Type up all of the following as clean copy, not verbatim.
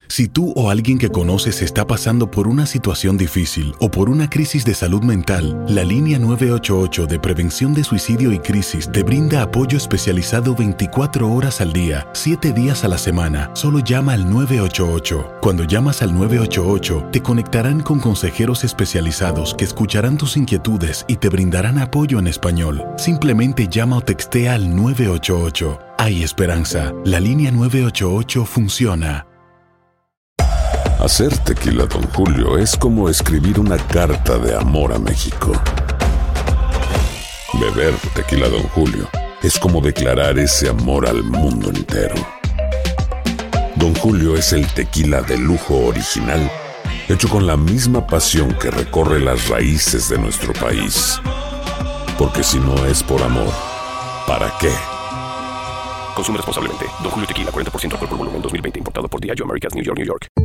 Si tú o alguien que conoces está pasando por una situación difícil o por una crisis de salud mental, la línea 988 de Prevención de Suicidio y Crisis te brinda apoyo especializado 24 horas al día, 7 días a la semana. Solo llama al 988. Cuando llamas al 988, te conectarán con consejeros especializados que escucharán tus inquietudes y te brindarán apoyo en español. Simplemente llama o textea al 988. Hay esperanza. La línea 988 funciona. Hacer tequila Don Julio es como escribir una carta de amor a México. Beber tequila Don Julio es como declarar ese amor al mundo entero. Don Julio es el tequila de lujo original, hecho con la misma pasión que recorre las raíces de nuestro país. Porque si no es por amor, ¿para qué? Consume responsablemente. Don Julio Tequila, 40% alcohol por volumen, 2020. Importado por Diageo Americas, New York, New York.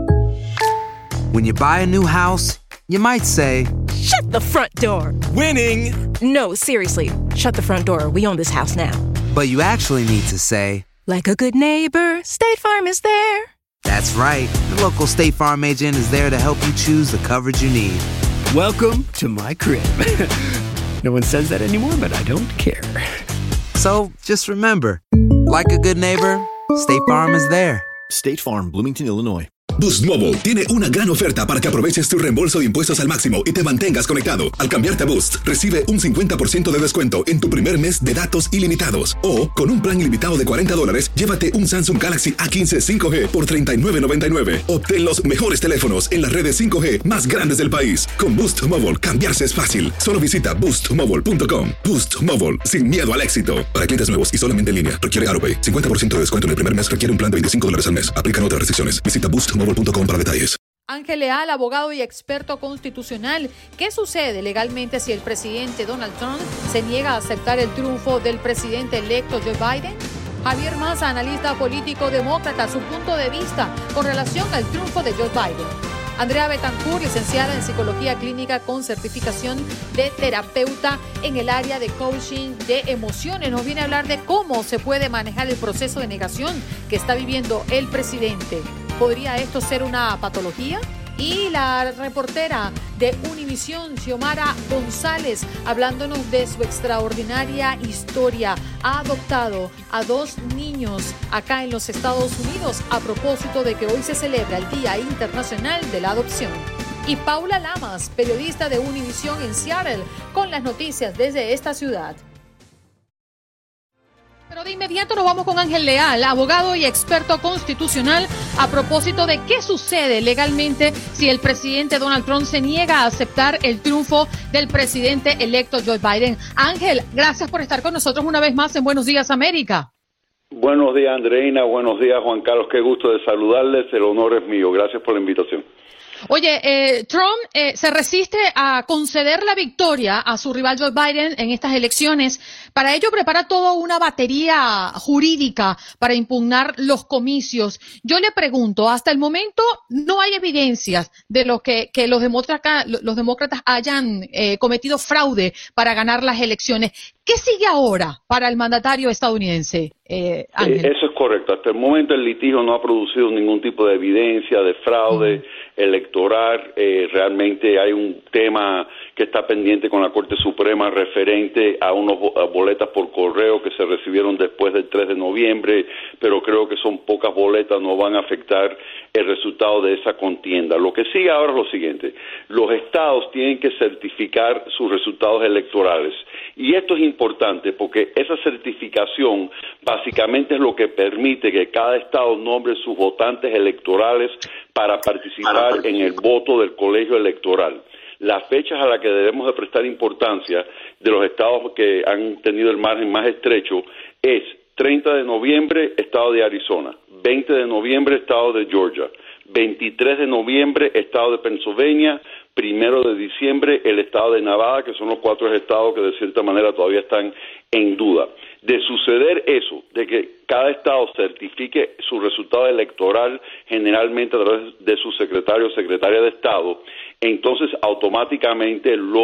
When you buy a new house, you might say, "Shut the front door." Winning! No, seriously. Shut the front door. We own this house now. But you actually need to say, like a good neighbor, State Farm is there. That's right. The local State Farm agent is there to help you choose the coverage you need. Welcome to my crib. No one says that anymore, but I don't care. So, just remember, like a good neighbor, State Farm is there. State Farm, Bloomington, Illinois. Boost Mobile tiene una gran oferta para que aproveches tu reembolso de impuestos al máximo y te mantengas conectado. Al cambiarte a Boost, recibe un 50% de descuento en tu primer mes de datos ilimitados. O, con un plan ilimitado de $40, llévate un Samsung Galaxy A15 5G por $39.99. Obtén los mejores teléfonos en las redes 5G más grandes del país. Con Boost Mobile, cambiarse es fácil. Solo visita boostmobile.com. Boost Mobile, sin miedo al éxito. Para clientes nuevos y solamente en línea, requiere AroPay. 50% de descuento en el primer mes requiere un plan de $25 al mes. Aplican otras restricciones. Visita boostmobile.com para detalles. Ángel Leal, abogado y experto constitucional. ¿Qué sucede legalmente si el presidente Donald Trump se niega a aceptar el triunfo del presidente electo Joe Biden? Javier Maza, analista político demócrata, su punto de vista con relación al triunfo de Joe Biden. Andrea Betancourt, licenciada en Psicología Clínica con certificación de terapeuta en el área de coaching de emociones, nos viene a hablar de cómo se puede manejar el proceso de negación que está viviendo el presidente. ¿Podría esto ser una patología? Y la reportera de Univisión, Xiomara González, hablándonos de su extraordinaria historia. Ha adoptado a 2 niños acá en los Estados Unidos a propósito de que hoy se celebra el Día Internacional de la Adopción. Y Paula Lamas, periodista de Univisión en Seattle, con las noticias desde esta ciudad. Pero de inmediato nos vamos con Ángel Leal, abogado y experto constitucional, a propósito de qué sucede legalmente si el presidente Donald Trump se niega a aceptar el triunfo del presidente electo Joe Biden. Ángel, gracias por estar con nosotros una vez más en Buenos Días, América. Buenos días, Andreina. Buenos días, Juan Carlos. Qué gusto de saludarles. El honor es mío. Gracias por la invitación. Oye, Trump se resiste a conceder la victoria a su rival Joe Biden en estas elecciones. Para ello prepara toda una batería jurídica para impugnar los comicios. Yo le pregunto, hasta el momento no hay evidencias de lo que los demócratas hayan cometido fraude para ganar las elecciones. ¿Qué sigue ahora para el mandatario estadounidense, Ángel? Eso es correcto. Hasta el momento el litigio no ha producido ningún tipo de evidencia de fraude electoral. Realmente hay un tema que está pendiente con la Corte Suprema referente a unas boletas por correo que se recibieron después del 3 de noviembre, pero creo que son pocas boletas, no van a afectar el resultado de esa contienda. Lo que sigue ahora es lo siguiente: los estados tienen que certificar sus resultados electorales, y esto es importante porque esa certificación básicamente es lo que permite que cada estado nombre sus votantes electorales para participar en el voto del colegio electoral. Las fechas a las que debemos de prestar importancia de los estados que han tenido el margen más estrecho es 30 de noviembre, estado de Arizona, 20 de noviembre, estado de Georgia, 23 de noviembre, estado de Pennsylvania, 1 de diciembre, el estado de Nevada, que son los 4 estados que de cierta manera todavía están en duda. De suceder eso, de que cada estado certifique su resultado electoral generalmente a través de su secretario o secretaria de estado, entonces automáticamente los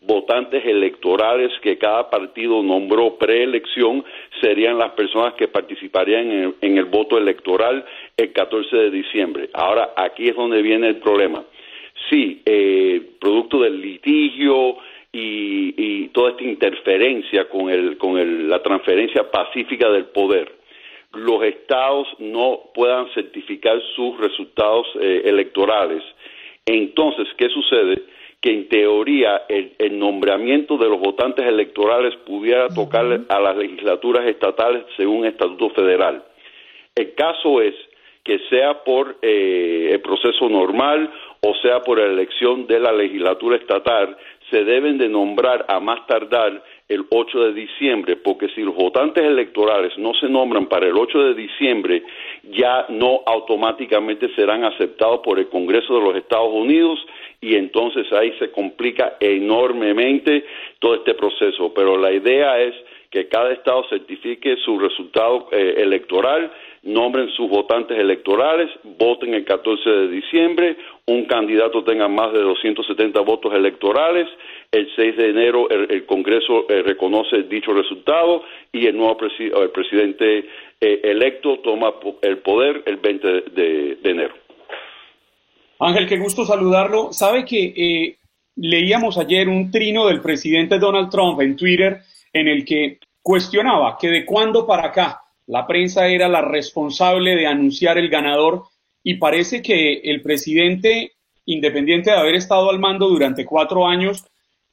votantes electorales que cada partido nombró preelección serían las personas que participarían en el voto electoral el 14 de diciembre. Ahora, aquí es donde viene el problema. Sí, producto del litigio y toda esta interferencia con la transferencia pacífica del poder, los estados no puedan certificar sus resultados electorales. Entonces, ¿qué sucede? Que en teoría el nombramiento de los votantes electorales pudiera tocar a las legislaturas estatales según estatuto federal. El caso es que sea por el proceso normal o sea por la elección de la legislatura estatal, se deben de nombrar a más tardar el 8 de diciembre, porque si los votantes electorales no se nombran para el 8 de diciembre, ya no automáticamente serán aceptados por el Congreso de los Estados Unidos y entonces ahí se complica enormemente todo este proceso. Pero la idea es que cada estado certifique su resultado electoral, nombren sus votantes electorales, voten el 14 de diciembre, un candidato tenga más de 270 votos electorales, el 6 de enero el Congreso reconoce dicho resultado y el nuevo el presidente electo toma el poder el 20 de enero. Ángel, qué gusto saludarlo. Sabe que leíamos ayer un trino del presidente Donald Trump en Twitter en el que cuestionaba que de cuándo para acá la prensa era la responsable de anunciar el ganador, y parece que el presidente, independiente de haber estado al mando durante 4 años,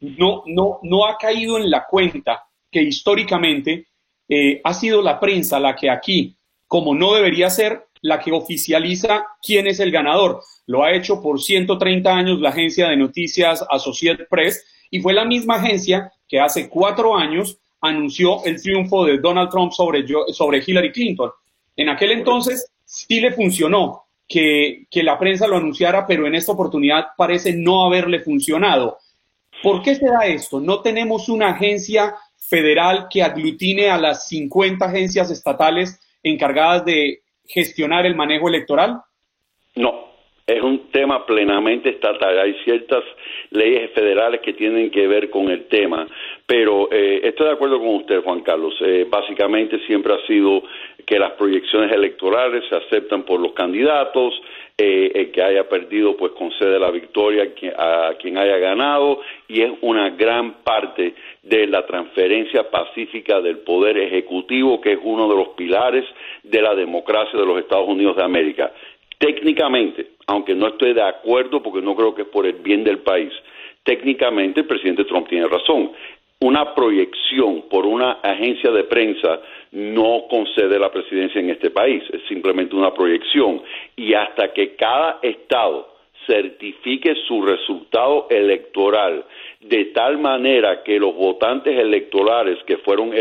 no ha caído en la cuenta que históricamente ha sido la prensa la que aquí, como no debería ser, la que oficializa quién es el ganador. Lo ha hecho por 130 años la agencia de noticias Associated Press, y fue la misma agencia que hace 4 años anunció el triunfo de Donald Trump sobre Hillary Clinton. En aquel entonces sí le funcionó que la prensa lo anunciara, pero en esta oportunidad parece no haberle funcionado. ¿Por qué se da esto? ¿No tenemos una agencia federal que aglutine a las 50 agencias estatales encargadas de gestionar el manejo electoral? No, es un tema plenamente estatal. Hay ciertas leyes federales que tienen que ver con el tema, pero estoy de acuerdo con usted, Juan Carlos. Básicamente siempre ha sido que las proyecciones electorales se aceptan por los candidatos, el que haya perdido pues concede la victoria a quien haya ganado, y es una gran parte de la transferencia pacífica del poder ejecutivo, que es uno de los pilares de la democracia de los Estados Unidos de América. Técnicamente, aunque no estoy de acuerdo porque no creo que es por el bien del país, técnicamente el presidente Trump tiene razón. Una proyección por una agencia de prensa no concede la presidencia en este país, es simplemente una proyección. Y hasta que cada estado certifique su resultado electoral de tal manera que los votantes electorales que fueron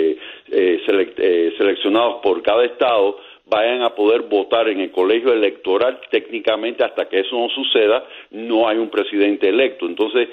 seleccionados por cada estado vayan a poder votar en el colegio electoral, técnicamente hasta que eso no suceda, no hay un presidente electo. Entonces,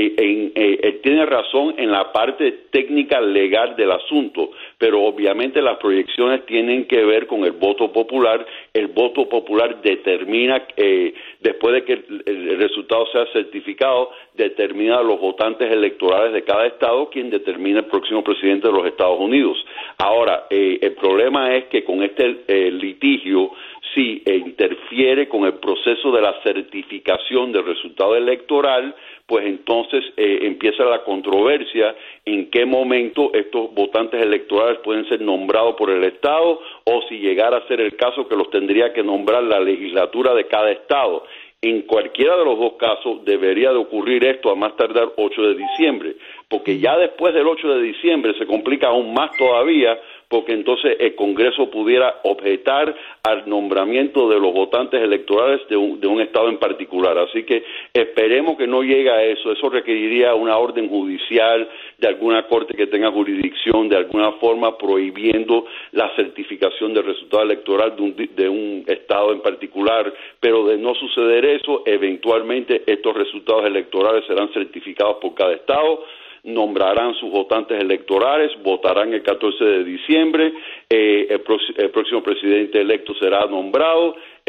él tiene razón en la parte técnica legal del asunto, pero obviamente las proyecciones tienen que ver con el voto popular. El voto popular determina, después de que el resultado sea certificado, determina a los votantes electorales de cada estado, quien determina el próximo presidente de los Estados Unidos. Ahora, el problema es que con este litigio, si interfiere con el proceso de la certificación del resultado electoral, pues entonces empieza la controversia en qué momento estos votantes electorales pueden ser nombrados por el Estado, o si llegara a ser el caso que los tendría que nombrar la legislatura de cada Estado. En cualquiera de los dos casos debería de ocurrir esto a más tardar 8 de diciembre, porque ya después del 8 de diciembre se complica aún más todavía, porque entonces el Congreso pudiera objetar al nombramiento de los votantes electorales de un estado en particular. Así que esperemos que no llegue a eso. Eso requeriría una orden judicial de alguna corte que tenga jurisdicción, de alguna forma prohibiendo la certificación del resultado electoral de un estado en particular. Pero de no suceder eso, eventualmente estos resultados electorales serán certificados por cada estado, nombrarán sus votantes electorales, votarán el 14 de diciembre, el próximo presidente electo será nombrado,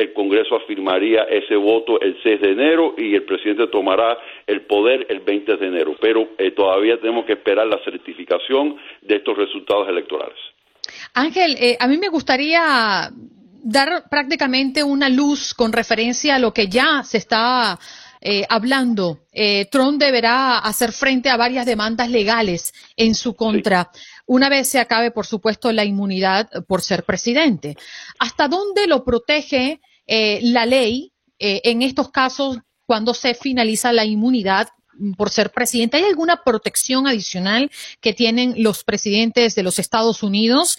el Congreso afirmaría ese voto el 6 de enero y el presidente tomará el poder el 20 de enero. Pero todavía tenemos que esperar la certificación de estos resultados electorales. Ángel, a mí me gustaría dar prácticamente una luz con referencia a lo que ya se está hablando. Trump deberá hacer frente a varias demandas legales en su contra, una vez se acabe, por supuesto, la inmunidad por ser presidente. ¿Hasta dónde lo protege la ley en estos casos cuando se finaliza la inmunidad por ser presidente? ¿Hay alguna protección adicional que tienen los presidentes de los Estados Unidos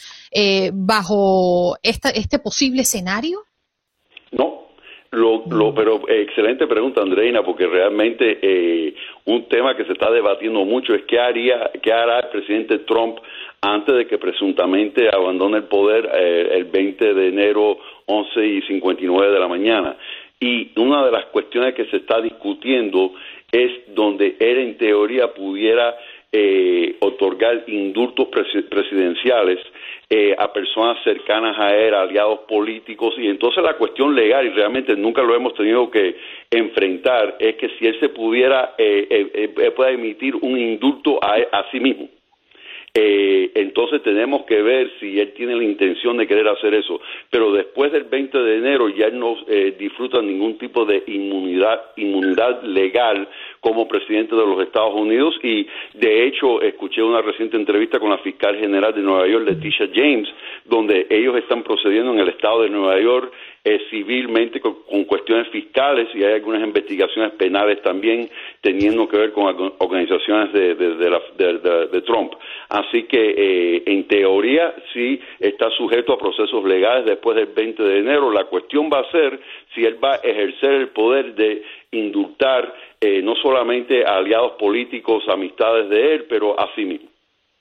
bajo este posible escenario? No. Pero excelente pregunta, Andreina, porque realmente un tema que se está debatiendo mucho es qué hará el presidente Trump antes de que presuntamente abandone el poder el 20 de enero, 11:59 de la mañana. Y una de las cuestiones que se está discutiendo es donde él en teoría pudiera otorgar indultos presidenciales a personas cercanas a él, aliados políticos, y entonces la cuestión legal, y realmente nunca lo hemos tenido que enfrentar, es que si él se pudiera, pueda emitir un indulto a sí mismo. Entonces tenemos que ver si él tiene la intención de querer hacer eso, pero después del 20 de enero ya él no disfruta ningún tipo de inmunidad legal como presidente de los Estados Unidos, y de hecho escuché una reciente entrevista con la fiscal general de Nueva York, Leticia James, donde ellos están procediendo en el estado de Nueva York civilmente con cuestiones fiscales, y hay algunas investigaciones penales también teniendo que ver con organizaciones de Trump. Así que en teoría sí está sujeto a procesos legales después del 20 de enero. La cuestión va a ser si él va a ejercer el poder de indultar no solamente a aliados políticos, amistades de él, pero a sí mismo.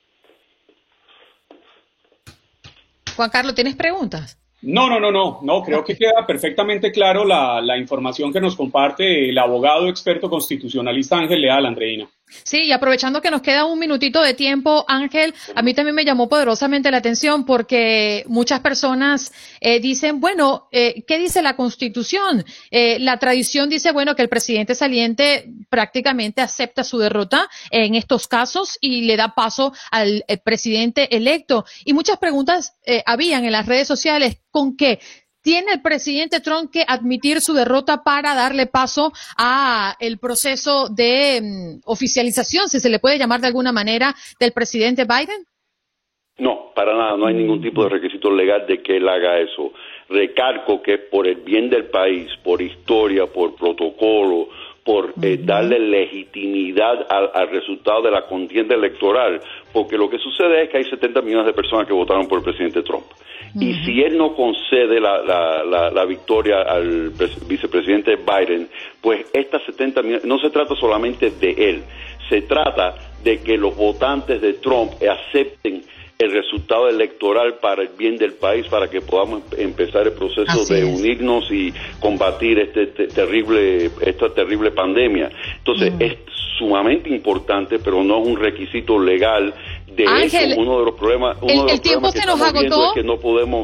Juan Carlos, ¿tienes preguntas? No, creo que queda perfectamente claro la información que nos comparte el abogado experto constitucionalista Ángel Leal, Andreina. Sí, y aprovechando que nos queda un minutito de tiempo, Ángel, a mí también me llamó poderosamente la atención porque muchas personas dicen, bueno, ¿qué dice la Constitución? La tradición dice, bueno, que el presidente saliente prácticamente acepta su derrota en estos casos y le da paso al presidente electo. Y muchas preguntas habían en las redes sociales con que ¿tiene el presidente Trump que admitir su derrota para darle paso a el proceso de oficialización, si se le puede llamar de alguna manera, del presidente Biden? No, para nada, no hay ningún tipo de requisito legal de que él haga eso. Recargo que por el bien del país, por historia, por protocolo, por darle legitimidad al resultado de la contienda electoral, porque lo que sucede es que hay 70 millones de personas que votaron por el presidente Trump. Y si él no concede la victoria al vicepresidente Biden, pues estas 70 millones, no se trata solamente de él, se trata de que los votantes de Trump acepten el resultado electoral para el bien del país, para que podamos empezar el proceso de unirnos y combatir esta terrible pandemia. Entonces, es sumamente importante, pero no es un requisito legal. De Ángel, hecho, uno de los problemas tiempo se nos agotó. Es que no podemos,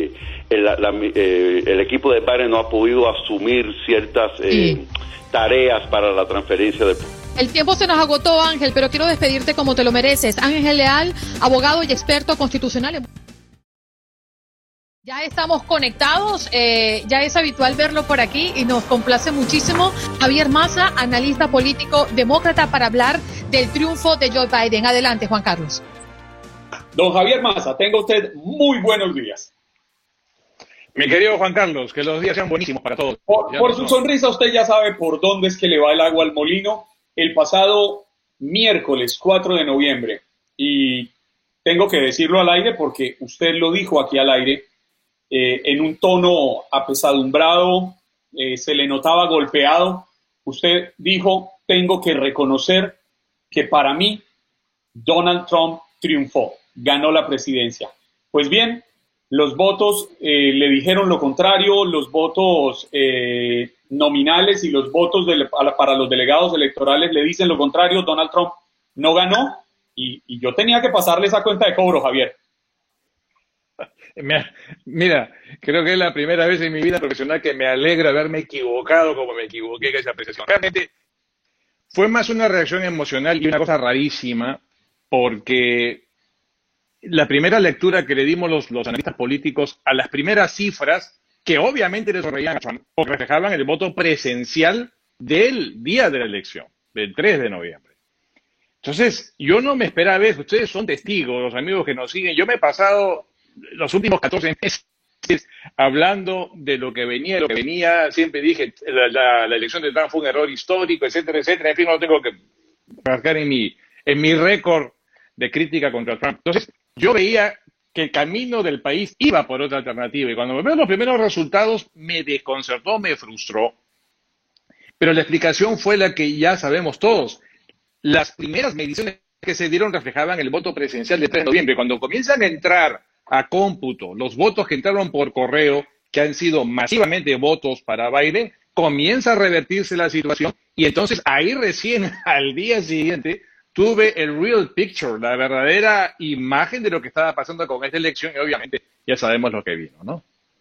el equipo de Biden no ha podido asumir ciertas tareas para la transferencia de... El tiempo se nos agotó, Ángel, pero quiero despedirte como te lo mereces. Ángel Leal, abogado y experto constitucional. Ya estamos conectados, ya es habitual verlo por aquí y nos complace muchísimo. Javier Mazza, analista político demócrata, para hablar del triunfo de Joe Biden. Adelante, Juan Carlos. Don Javier Mazza, tenga usted muy buenos días. Mi querido Juan Carlos, que los días sean buenísimos para todos. Por su sonrisa usted ya sabe por dónde es que le va el agua al molino. El pasado miércoles 4 de noviembre, y tengo que decirlo al aire porque usted lo dijo aquí al aire, en un tono apesadumbrado, se le notaba golpeado. Usted dijo, tengo que reconocer que para mí Donald Trump triunfó, ganó la presidencia. Pues bien, los votos le dijeron lo contrario, los votos nominales y los votos para los delegados electorales le dicen lo contrario. Donald Trump no ganó y yo tenía que pasarle esa cuenta de cobro, Javier. Mira, creo que es la primera vez en mi vida profesional que me alegra haberme equivocado como me equivoqué en esa apreciación. Realmente fue más una reacción emocional y una cosa rarísima, porque la primera lectura que le dimos los analistas políticos a las primeras cifras, que obviamente le sonreían a Trump, porque reflejaban el voto presencial del día de la elección, del 3 de noviembre. Entonces, yo no me esperaba ver, ustedes son testigos, los amigos que nos siguen, yo me he pasado los últimos 14 meses hablando de lo que venía, siempre dije, la elección de Trump fue un error histórico, etcétera, etcétera, en fin, no lo tengo que rascar en mi récord de crítica contra Trump. Entonces, yo veía que el camino del país iba por otra alternativa, y cuando me veo los primeros resultados me desconcertó, me frustró, pero la explicación fue la que ya sabemos todos. Las primeras mediciones que se dieron reflejaban el voto presidencial del 3 de noviembre. Cuando comienzan a entrar a cómputo los votos que entraron por correo, que han sido masivamente votos para Biden, comienza a revertirse la situación, y entonces ahí recién al día siguiente tuve el real picture, la verdadera imagen de lo que estaba pasando con esta elección, y obviamente ya sabemos lo que vino, ¿no?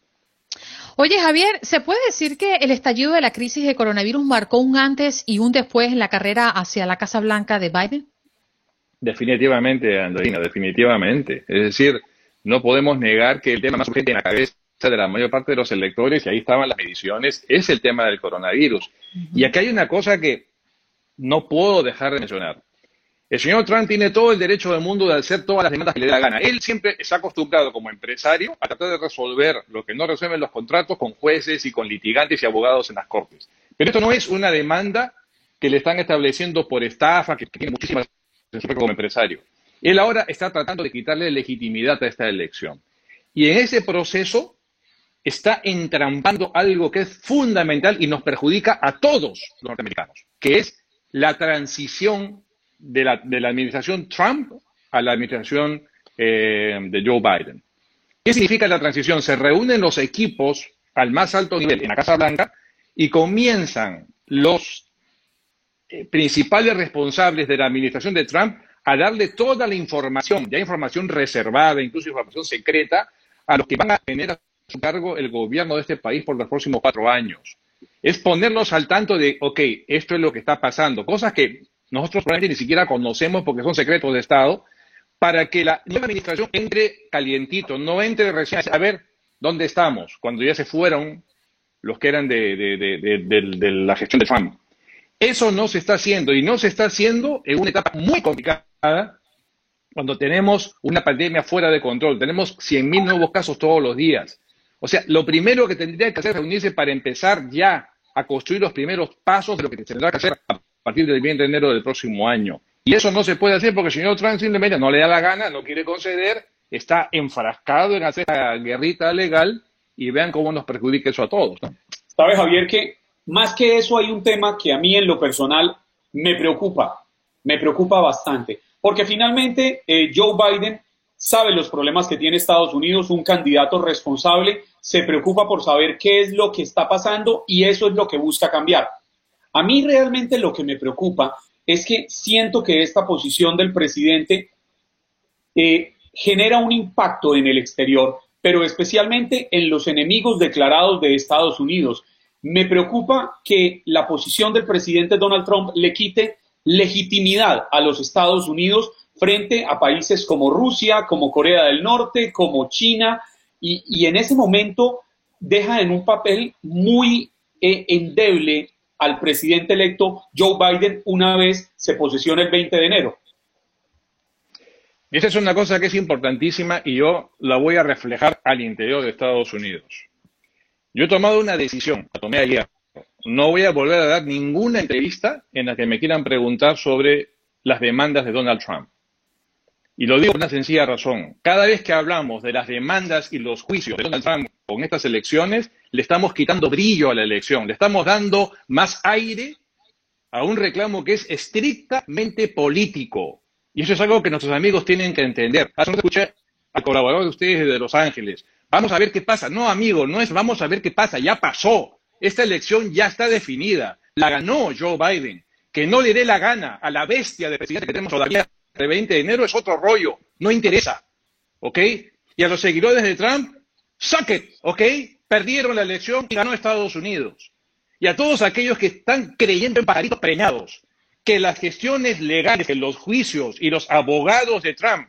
Oye, Javier, ¿se puede decir que el estallido de la crisis de coronavirus marcó un antes y un después en la carrera hacia la Casa Blanca de Biden? Definitivamente, Andreina, definitivamente. Es decir, no podemos negar que el tema más urgente en la cabeza de la mayor parte de los electores, y ahí estaban las mediciones, es el tema del coronavirus. Y acá hay una cosa que no puedo dejar de mencionar. El señor Trump tiene todo el derecho del mundo de hacer todas las demandas que le dé la gana. Él siempre está acostumbrado como empresario a tratar de resolver lo que no resuelven los contratos con jueces y con litigantes y abogados en las cortes. Pero esto no es una demanda que le están estableciendo por estafa, que tiene muchísimas como empresario. Él ahora está tratando de quitarle legitimidad a esta elección. Y en ese proceso está entrampando algo que es fundamental y nos perjudica a todos los norteamericanos, que es la transición de la administración Trump a la administración de Joe Biden. ¿Qué significa la transición? Se reúnen los equipos al más alto nivel en la Casa Blanca y comienzan los principales responsables de la administración de Trump a darle toda la información, ya información reservada, incluso información secreta, a los que van a tener a su cargo el gobierno de este país por los próximos 4 años. Es ponerlos al tanto de, ok, esto es lo que está pasando, cosas que nosotros probablemente ni siquiera conocemos porque son secretos de Estado, para que la nueva administración entre calientito, no entre recién a ver dónde estamos, cuando ya se fueron los que eran de la gestión de Trump. Eso no se está haciendo, y no se está haciendo en una etapa muy complicada, cuando tenemos una pandemia fuera de control, tenemos 100.000 nuevos casos todos los días. O sea, lo primero que tendría que hacer es reunirse para empezar ya a construir los primeros pasos de lo que se tendrá que hacer a partir del 20 de enero del próximo año. Y eso no se puede hacer porque el señor Trump simplemente no le da la gana, no quiere conceder, está enfrascado en hacer la guerrita legal, y vean cómo nos perjudica eso a todos, ¿no? ¿Sabe, Javier, que más que eso hay un tema que a mí en lo personal me preocupa bastante? Porque finalmente Joe Biden sabe los problemas que tiene Estados Unidos, un candidato responsable, se preocupa por saber qué es lo que está pasando, y eso es lo que busca cambiar. A mí realmente lo que me preocupa es que siento que esta posición del presidente genera un impacto en el exterior, pero especialmente en los enemigos declarados de Estados Unidos. Me preocupa que la posición del presidente Donald Trump le quite legitimidad a los Estados Unidos frente a países como Rusia, como Corea del Norte, como China, y en ese momento deja en un papel muy endeble al presidente electo Joe Biden una vez se posesione el 20 de enero. Esta es una cosa que es importantísima, y yo la voy a reflejar al interior de Estados Unidos. Yo he tomado una decisión, la tomé ayer. No voy a volver a dar ninguna entrevista en la que me quieran preguntar sobre las demandas de Donald Trump. Y lo digo por una sencilla razón. Cada vez que hablamos de las demandas y los juicios de Donald Trump con estas elecciones, le estamos quitando brillo a la elección, le estamos dando más aire a un reclamo que es estrictamente político. Y eso es algo que nuestros amigos tienen que entender. Hace un rato escuché al colaborador de ustedes de Los Ángeles. Vamos a ver qué pasa. No, amigo, no es vamos a ver qué pasa, ya pasó. Esta elección ya está definida. La ganó Joe Biden. Que no le dé la gana a la bestia de presidente que tenemos todavía el 20 de enero es otro rollo. No interesa. ¿Ok? Y a los seguidores de Trump, suck it, ¿ok? Perdieron la elección y ganó Estados Unidos. Y a todos aquellos que están creyendo en pajaritos preñados, que las gestiones legales, que los juicios y los abogados de Trump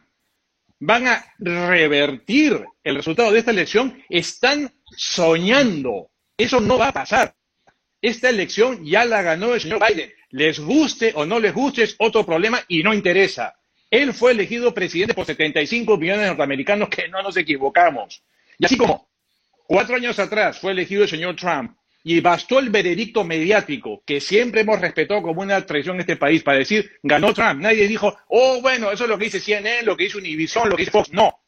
van a revertir el resultado de esta elección, están soñando. Eso no va a pasar. Esta elección ya la ganó el señor Biden. Les guste o no les guste es otro problema y no interesa. Él fue elegido presidente por 75 millones de norteamericanos, que no nos equivocamos. Y así como 4 años atrás fue elegido el señor Trump y bastó el veredicto mediático que siempre hemos respetado como una tradición en este país para decir, ganó Trump. Nadie dijo, oh, bueno, eso es lo que dice CNN, lo que dice Univision, lo que dice Fox. No.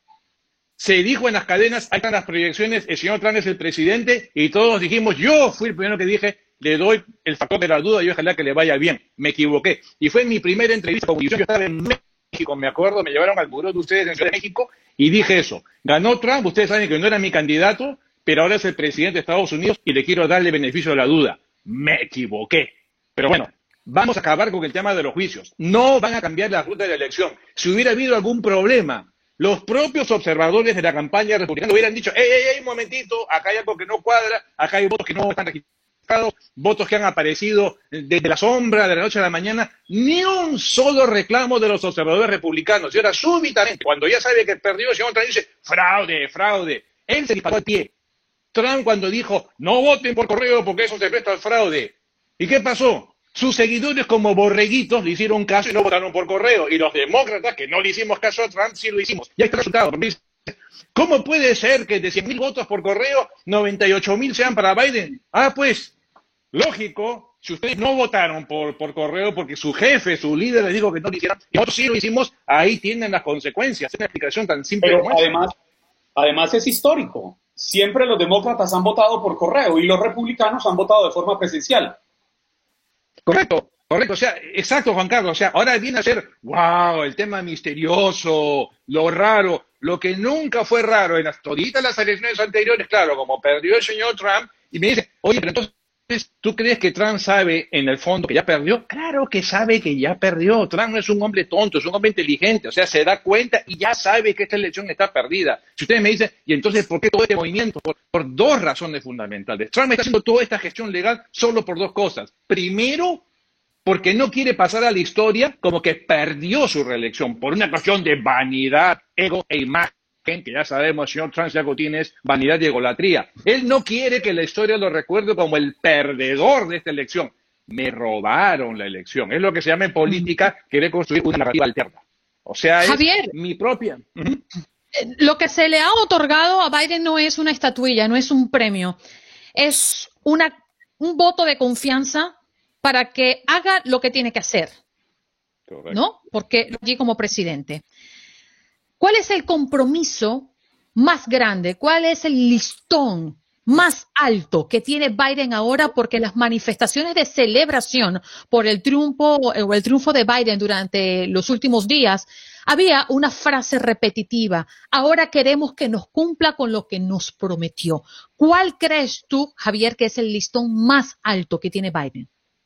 Se dijo en las cadenas, ahí están las proyecciones, el señor Trump es el presidente, y todos dijimos, yo fui el primero que dije, le doy el factor de la duda y ojalá que le vaya bien. Me equivoqué. Y fue en mi primera entrevista con Univision, yo estaba en México, me acuerdo, me llevaron al buró de ustedes en Ciudad de México y dije eso. Ganó Trump, ustedes saben que no era mi candidato, pero ahora es el presidente de Estados Unidos y le quiero darle beneficio de la duda. Me equivoqué. Pero bueno, vamos a acabar con el tema de los juicios. No van a cambiar la ruta de la elección. Si hubiera habido algún problema, los propios observadores de la campaña republicana hubieran dicho, un momentito, acá hay algo que no cuadra, acá hay votos que no están registrados, votos que han aparecido desde la sombra de la noche a la mañana. Ni un solo reclamo de los observadores republicanos. Y ahora súbitamente, cuando ya sabe que perdió, el señor Trump dice, fraude, fraude. Él se disparó al pie. Trump cuando dijo, no voten por correo porque eso se presta al fraude. ¿Y qué pasó? Sus seguidores como borreguitos le hicieron caso y no votaron por correo. Y los demócratas, que no le hicimos caso a Trump, sí lo hicimos. Y ahí está el resultado. ¿Cómo puede ser que de 100.000 votos por correo, 98.000 sean para Biden? Ah, pues, lógico, si ustedes no votaron por correo porque su jefe, su líder les dijo que no lo hicieran, y nosotros sí lo hicimos, ahí tienen las consecuencias. Es una explicación tan simple Pero como esa. Además es histórico. Siempre los demócratas han votado por correo y los republicanos han votado de forma presencial. Correcto, o sea, exacto, Juan Carlos. O sea, ahora viene a ser, wow, el tema misterioso, lo raro, lo que nunca fue raro en toditas las elecciones anteriores, claro, como perdió el señor Trump, y me dice, oye, pero entonces, ¿tú crees que Trump sabe en el fondo que ya perdió? Claro que sabe que ya perdió. Trump no es un hombre tonto, es un hombre inteligente. O sea, se da cuenta y ya sabe que esta elección está perdida. Si ustedes me dicen, ¿y entonces por qué todo este movimiento? Por 2 razones fundamentales. Trump está haciendo toda esta gestión legal solo por 2 cosas. Primero, porque no quiere pasar a la historia como que perdió su reelección por una cuestión de vanidad, ego e imagen, que ya sabemos, el señor Trump ya tiene es vanidad y egolatría. Él no quiere que la historia lo recuerde como el perdedor de esta elección. Me robaron la elección. Es lo que se llama en política querer construir una narrativa alterna. O sea, es Javier, mi propia. Lo que se le ha otorgado a Biden no es una estatuilla, no es un premio. Es un voto de confianza para que haga lo que tiene que hacer. Correcto. ¿No? Porque allí como presidente. ¿Cuál es el compromiso más grande? ¿Cuál es el listón más alto que tiene Biden ahora? Porque las manifestaciones de celebración por el triunfo de Biden durante los últimos días, había una frase repetitiva. Ahora queremos que nos cumpla con lo que nos prometió. ¿Cuál crees tú, Javier, que es el listón más alto que tiene Biden?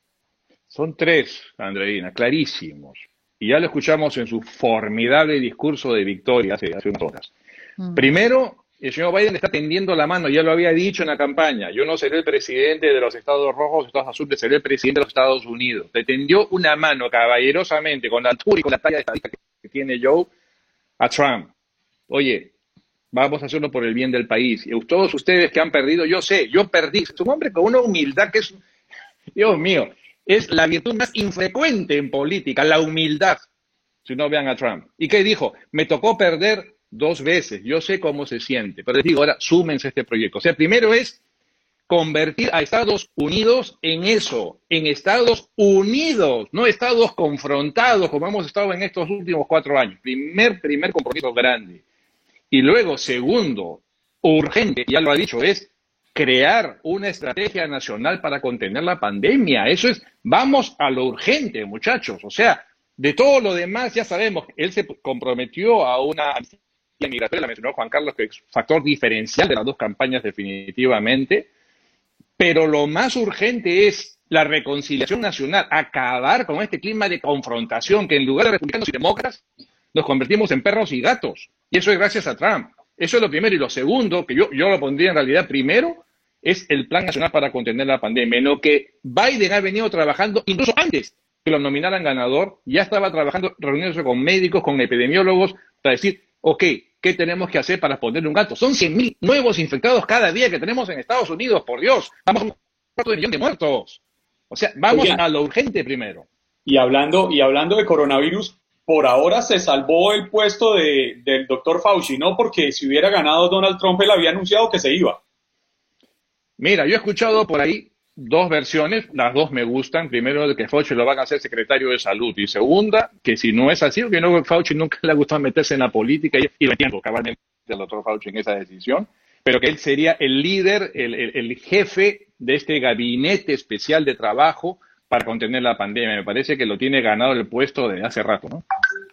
Son 3, Andreina, clarísimos. Y ya lo escuchamos en su formidable discurso de victoria hace unas horas. Primero, el señor Biden está tendiendo la mano, ya lo había dicho en la campaña, yo no seré el presidente de los Estados Rojos, Estados Azules, seré el presidente de los Estados Unidos. Le tendió una mano caballerosamente, con la altura y con la talla estadística que tiene Joe, a Trump. Oye, vamos a hacerlo por el bien del país. Y todos ustedes que han perdido, yo sé, yo perdí. Es un hombre con una humildad que es, Dios mío, es la virtud más infrecuente en política, la humildad, si no vean a Trump. ¿Y qué dijo? Me tocó perder 2 veces, yo sé cómo se siente, pero les digo, ahora súmense a este proyecto. O sea, primero es convertir a Estados Unidos en eso, en Estados Unidos, no Estados confrontados como hemos estado en estos últimos 4 años. Primer compromiso grande. Y luego, segundo, urgente, ya lo ha dicho, es crear una estrategia nacional para contener la pandemia. Eso es, vamos a lo urgente, muchachos. O sea, de todo lo demás ya sabemos, él se comprometió a una amnistía migratoria, la mencionó Juan Carlos, que es factor diferencial de las 2 campañas definitivamente, pero lo más urgente es la reconciliación nacional, acabar con este clima de confrontación que en lugar de republicanos y demócratas nos convertimos en perros y gatos. Y eso es gracias a Trump. Eso es lo primero. Y lo segundo, que yo lo pondría en realidad primero, es el Plan Nacional para contener la pandemia, en lo que Biden ha venido trabajando incluso antes que lo nominaran ganador. Ya estaba trabajando, reuniéndose con médicos, con epidemiólogos, para decir, ok, ¿qué tenemos que hacer para ponerle un alto? Son 100.000 nuevos infectados cada día que tenemos en Estados Unidos, por Dios. Vamos a un cuarto de millón de muertos. O sea, vamos a lo urgente primero. Y hablando de coronavirus, por ahora se salvó el puesto del doctor Fauci, ¿no? Porque si hubiera ganado Donald Trump, él había anunciado que se iba. Mira, yo he escuchado por ahí dos versiones, las dos me gustan. Primero, de que Fauci lo van a hacer secretario de salud. Y segunda, que si no es así, que no, Fauci nunca le ha gustado meterse en la política, y lo entiendo cabalmente al doctor Fauci en esa decisión, pero que él sería el líder, el jefe de este gabinete especial de trabajo para contener la pandemia. Me parece que lo tiene ganado el puesto desde hace rato, ¿no?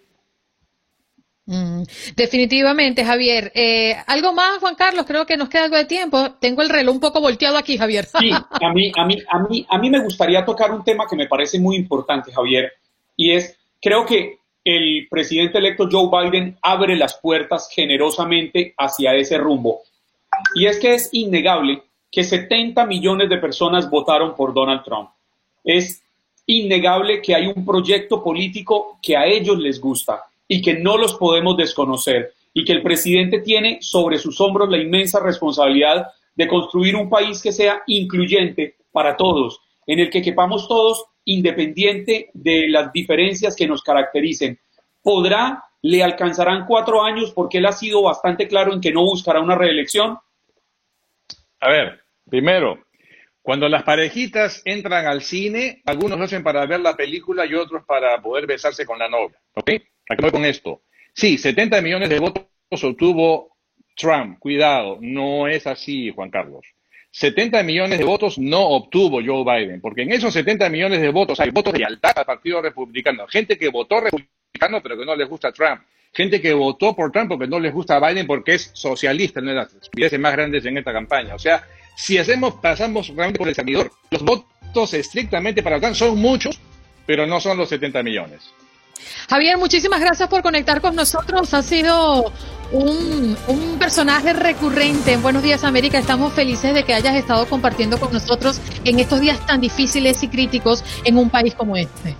Definitivamente, Javier. ¿Algo más, Juan Carlos? Creo que nos queda algo de tiempo. Tengo el reloj un poco volteado aquí, Javier. Sí, a mí me gustaría tocar un tema que me parece muy importante, Javier, y es, creo que el presidente electo Joe Biden abre las puertas generosamente hacia ese rumbo. Y es que es innegable que 70 millones de personas votaron por Donald Trump. Es innegable que hay un proyecto político que a ellos les gusta y que no los podemos desconocer, y que el presidente tiene sobre sus hombros la inmensa responsabilidad de construir un país que sea incluyente para todos, en el que quepamos todos independiente de las diferencias que nos caractericen. ¿Le alcanzarán 4 años porque él ha sido bastante claro en que no buscará una reelección? A ver, primero, cuando las parejitas entran al cine, algunos lo hacen para ver la película y otros para poder besarse con la novia, ¿ok? Acabo con esto. Sí, 70 millones de votos obtuvo Trump. Cuidado, no es así, Juan Carlos. 70 millones de votos no obtuvo Joe Biden, porque en esos 70 millones de votos hay votos de lealtad al Partido Republicano, gente que votó republicano pero que no les gusta Trump, gente que votó por Trump porque no les gusta Biden porque es socialista, una de las estupideces más grandes en esta campaña. O sea, si pasamos realmente por el servidor, los votos estrictamente para Trump son muchos, pero no son los 70 millones. Javier, muchísimas gracias por conectar con nosotros. Ha sido un personaje recurrente en Buenos Días América. Estamos felices de que hayas estado compartiendo con nosotros en estos días tan difíciles y críticos en un país como este.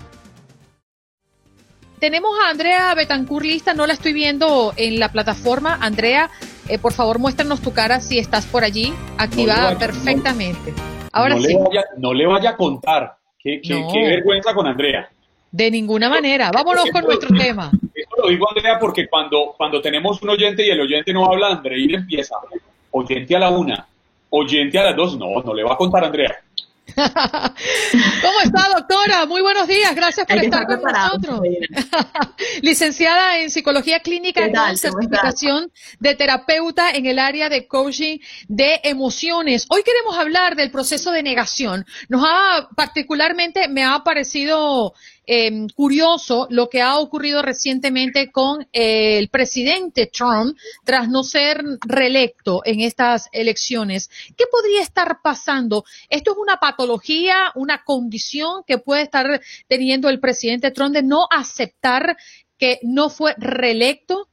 Tenemos a Andrea Betancourt lista, no la estoy viendo en la plataforma. Andrea, por favor, muéstranos tu cara si estás por allí, activada perfectamente. Ahora sí. No le vaya a contar. Qué vergüenza con Andrea. De ninguna manera. Vámonos con nuestro tema. Esto lo digo, Andrea, porque cuando tenemos un oyente y el oyente no habla, Andreina empieza. Oyente a la 1, oyente a las 2. No le va a contar, Andrea. ¿Cómo está, doctora? Muy buenos días, gracias por estar con nosotros. Licenciada en Psicología Clínica y con certificación de terapeuta en el área de coaching de emociones. Hoy queremos hablar del proceso de negación. Particularmente me ha parecido curioso lo que ha ocurrido recientemente con el presidente Trump tras no ser reelecto en estas elecciones. ¿Qué podría estar pasando? ¿Esto es una patología, una condición que puede estar teniendo el presidente Trump de no aceptar que no fue reelecto?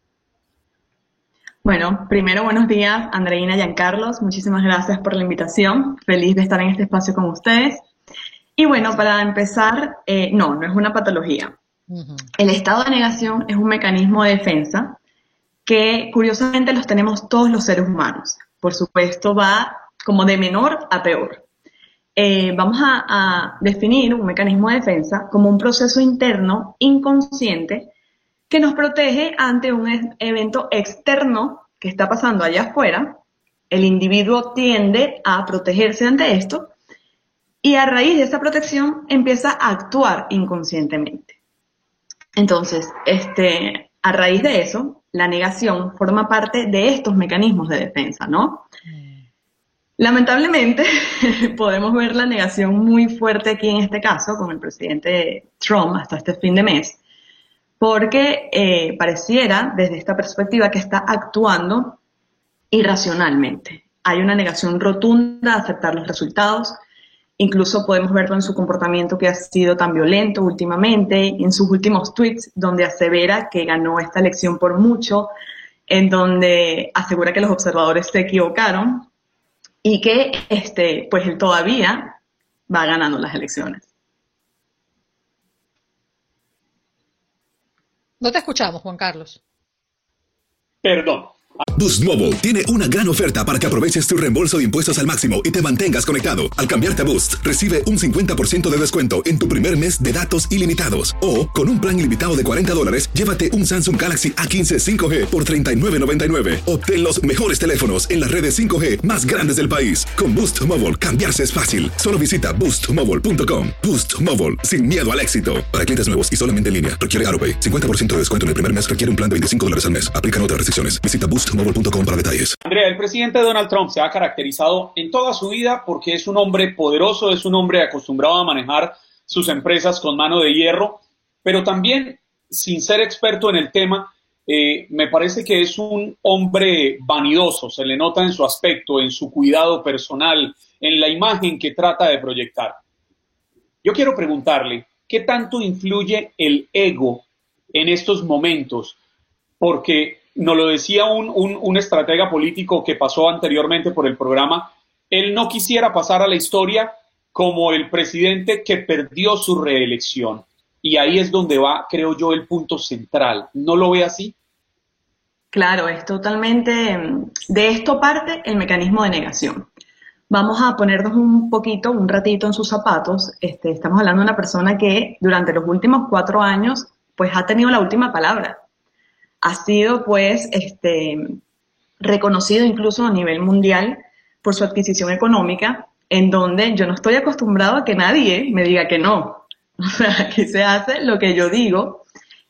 Bueno, primero buenos días, Andreina, Giancarlos. Muchísimas gracias por la invitación. Feliz de estar en este espacio con ustedes. Y bueno, para empezar, no es una patología. El estado de negación es un mecanismo de defensa que curiosamente los tenemos todos los seres humanos. Por supuesto, va como de menor a peor. Vamos a definir un mecanismo de defensa como un proceso interno inconsciente que nos protege ante un evento externo que está pasando allá afuera. El individuo tiende a protegerse ante esto. Y a raíz de esa protección empieza a actuar inconscientemente. Entonces, a raíz de eso, la negación forma parte de estos mecanismos de defensa, ¿no? Lamentablemente, podemos ver la negación muy fuerte aquí en este caso, con el presidente Trump hasta este fin de mes, porque pareciera, desde esta perspectiva, que está actuando irracionalmente. Hay una negación rotunda a aceptar los resultados. Incluso podemos verlo en su comportamiento que ha sido tan violento últimamente, en sus últimos tweets donde asevera que ganó esta elección por mucho, en donde asegura que los observadores se equivocaron y que pues él todavía va ganando las elecciones. No te escuchamos, Juan Carlos. Perdón. Boost Mobile tiene una gran oferta para que aproveches tu reembolso de impuestos al máximo y te mantengas conectado. Al cambiarte a Boost, recibe un 50% de descuento en tu primer mes de datos ilimitados. O, con un plan ilimitado de $40, llévate un Samsung Galaxy A15 5G por $39.99. Obtén los mejores teléfonos en las redes 5G más grandes del país. Con Boost Mobile, cambiarse es fácil. Solo visita boostmobile.com. Boost Mobile, sin miedo al éxito. Para clientes nuevos y solamente en línea, requiere AutoPay. 50% de descuento en el primer mes requiere un plan de $25 al mes. Aplican otras restricciones. Visita boostmobile.com para detalles. Andrea, el presidente Donald Trump se ha caracterizado en toda su vida porque es un hombre poderoso, es un hombre acostumbrado a manejar sus empresas con mano de hierro, pero también, sin ser experto en el tema, me parece que es un hombre vanidoso, se le nota en su aspecto, en su cuidado personal, en la imagen que trata de proyectar. Yo quiero preguntarle, ¿qué tanto influye el ego en estos momentos? Porque nos lo decía un estratega político que pasó anteriormente por el programa, él no quisiera pasar a la historia como el presidente que perdió su reelección. Y ahí es donde va, creo yo, el punto central. ¿No lo ve así? Claro, es totalmente, de esto parte el mecanismo de negación. Vamos a ponernos un ratito en sus zapatos. Estamos hablando de una persona que durante los últimos 4 años, pues ha tenido la última palabra. Ha sido, pues, reconocido incluso a nivel mundial por su adquisición económica, en donde yo no estoy acostumbrado a que nadie me diga que no. O sea, aquí se hace lo que yo digo.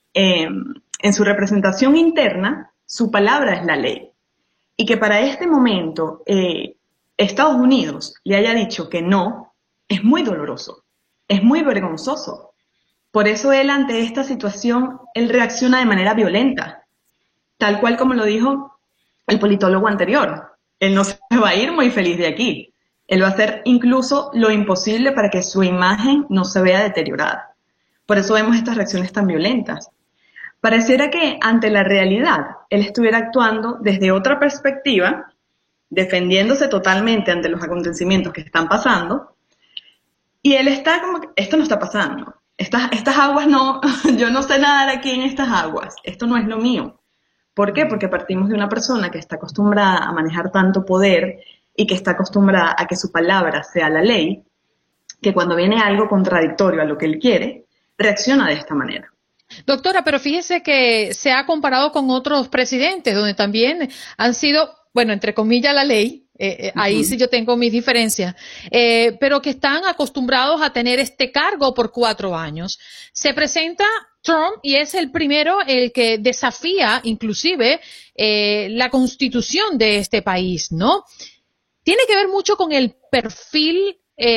En su representación interna, su palabra es la ley. Y que para este momento Estados Unidos le haya dicho que no, es muy doloroso, es muy vergonzoso. Por eso él, ante esta situación, él reacciona de manera violenta, tal cual como lo dijo el politólogo anterior. Él no se va a ir muy feliz de aquí. Él va a hacer incluso lo imposible para que su imagen no se vea deteriorada. Por eso vemos estas reacciones tan violentas. Pareciera que ante la realidad, él estuviera actuando desde otra perspectiva, defendiéndose totalmente ante los acontecimientos que están pasando, y él está como que, esto no está pasando. Estas aguas no, yo no sé nadar aquí en estas aguas, esto no es lo mío. ¿Por qué? Porque partimos de una persona que está acostumbrada a manejar tanto poder y que está acostumbrada a que su palabra sea la ley, que cuando viene algo contradictorio a lo que él quiere, reacciona de esta manera. Doctora, pero fíjese que se ha comparado con otros presidentes, donde también han sido, bueno, entre comillas, la ley, ahí sí yo tengo mis diferencias, pero que están acostumbrados a tener este cargo por 4 años. Se presenta Trump y es el primero el que desafía inclusive la constitución de este país, ¿no? Tiene que ver mucho con el perfil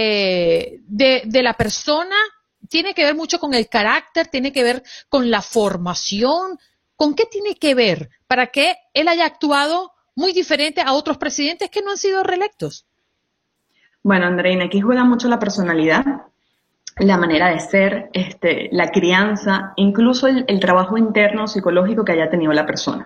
de la persona, tiene que ver mucho con el carácter, tiene que ver con la formación. ¿Con qué tiene que ver para que él haya actuado muy diferente a otros presidentes que no han sido reelectos? Bueno, Andreina, aquí juega mucho la personalidad, la manera de ser, la crianza, incluso el trabajo interno psicológico que haya tenido la persona.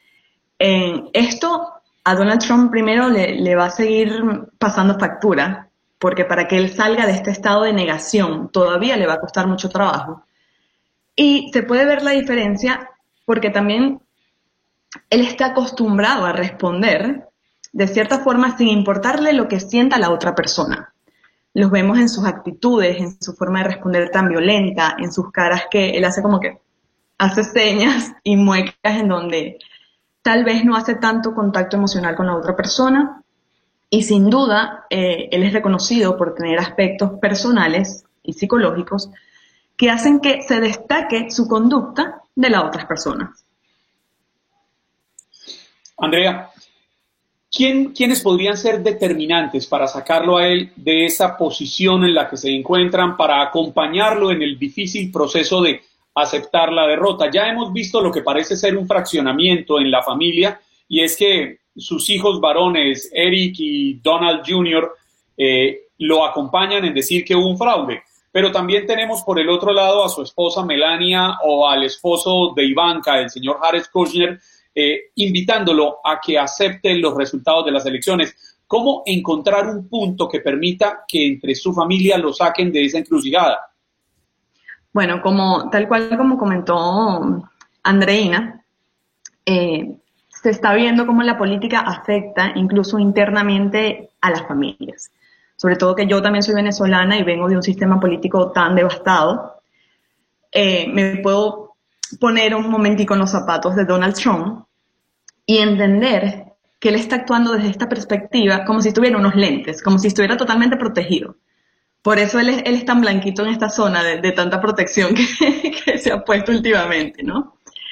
Esto a Donald Trump primero le va a seguir pasando factura, porque para que él salga de este estado de negación todavía le va a costar mucho trabajo. Y se puede ver la diferencia porque también él está acostumbrado a responder de cierta forma sin importarle lo que sienta la otra persona. Los vemos en sus actitudes, en su forma de responder tan violenta, en sus caras que él hace como que hace señas y muecas en donde tal vez no hace tanto contacto emocional con la otra persona. Y sin duda, él es reconocido por tener aspectos personales y psicológicos que hacen que se destaque su conducta de las otras personas. Andrea, ¿quiénes podrían ser determinantes para sacarlo a él de esa posición en la que se encuentran, para acompañarlo en el difícil proceso de aceptar la derrota? Ya hemos visto lo que parece ser un fraccionamiento en la familia, y es que sus hijos varones, Eric y Donald Jr., lo acompañan en decir que hubo un fraude. Pero también tenemos por el otro lado a su esposa Melania o al esposo de Ivanka, el señor Jared Kushner, invitándolo a que acepte los resultados de las elecciones. ¿Cómo encontrar un punto que permita que entre su familia lo saquen de esa encrucijada? Bueno, tal cual como comentó Andreina, se está viendo cómo la política afecta incluso internamente a las familias. Sobre todo que yo también soy venezolana y vengo de un sistema político tan devastado. Me puedo poner un momentico en los zapatos de Donald Trump y entender que él está actuando desde esta perspectiva como si tuviera unos lentes, como si estuviera totalmente protegido. Por eso él es tan blanquito en esta zona de tanta protección que se ha puesto últimamente, ¿no?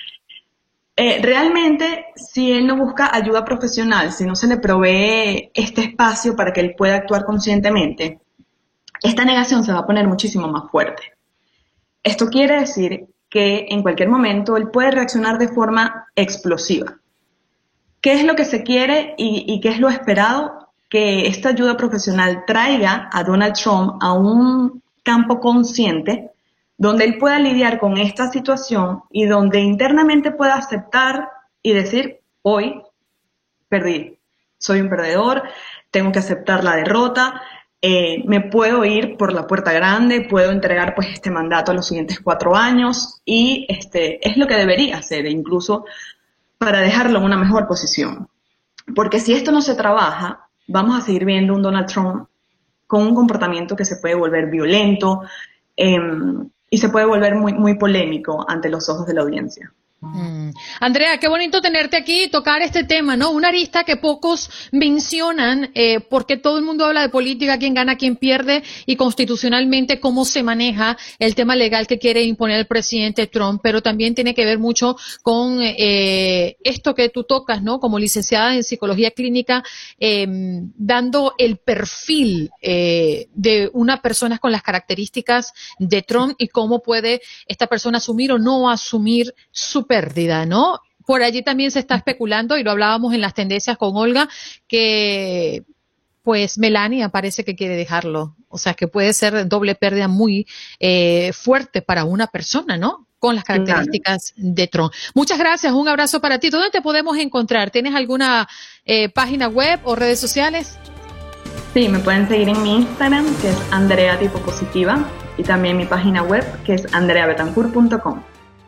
Realmente, si él no busca ayuda profesional, si no se le provee este espacio para que él pueda actuar conscientemente, esta negación se va a poner muchísimo más fuerte. Esto quiere decir que en cualquier momento él puede reaccionar de forma explosiva. ¿Qué es lo que se quiere y qué es lo esperado? Que esta ayuda profesional traiga a Donald Trump a un campo consciente donde él pueda lidiar con esta situación y donde internamente pueda aceptar y decir, hoy perdí, soy un perdedor, tengo que aceptar la derrota, me puedo ir por la puerta grande, puedo entregar pues este mandato a los siguientes 4 años y es lo que debería hacer, incluso para dejarlo en una mejor posición. Porque si esto no se trabaja, vamos a seguir viendo un Donald Trump con un comportamiento que se puede volver violento, y se puede volver muy, muy polémico ante los ojos de la audiencia. Andrea, qué bonito tenerte aquí y tocar este tema, ¿no? Una arista que pocos mencionan, porque todo el mundo habla de política, quién gana, quién pierde, y constitucionalmente cómo se maneja el tema legal que quiere imponer el presidente Trump, pero también tiene que ver mucho con esto que tú tocas, ¿no? Como licenciada en psicología clínica, dando el perfil de una persona con las características de Trump y cómo puede esta persona asumir o no asumir su pérdida, ¿no? Por allí también se está especulando, y lo hablábamos en las tendencias con Olga, que pues Melania parece que quiere dejarlo. O sea, que puede ser doble pérdida muy fuerte para una persona, ¿no? Con las características de Trump. Muchas gracias, un abrazo para ti. ¿Dónde te podemos encontrar? ¿Tienes alguna página web o redes sociales? Sí, me pueden seguir en mi Instagram, que es Andrea Tipo Positiva, y también mi página web, que es andreabetancourt.com.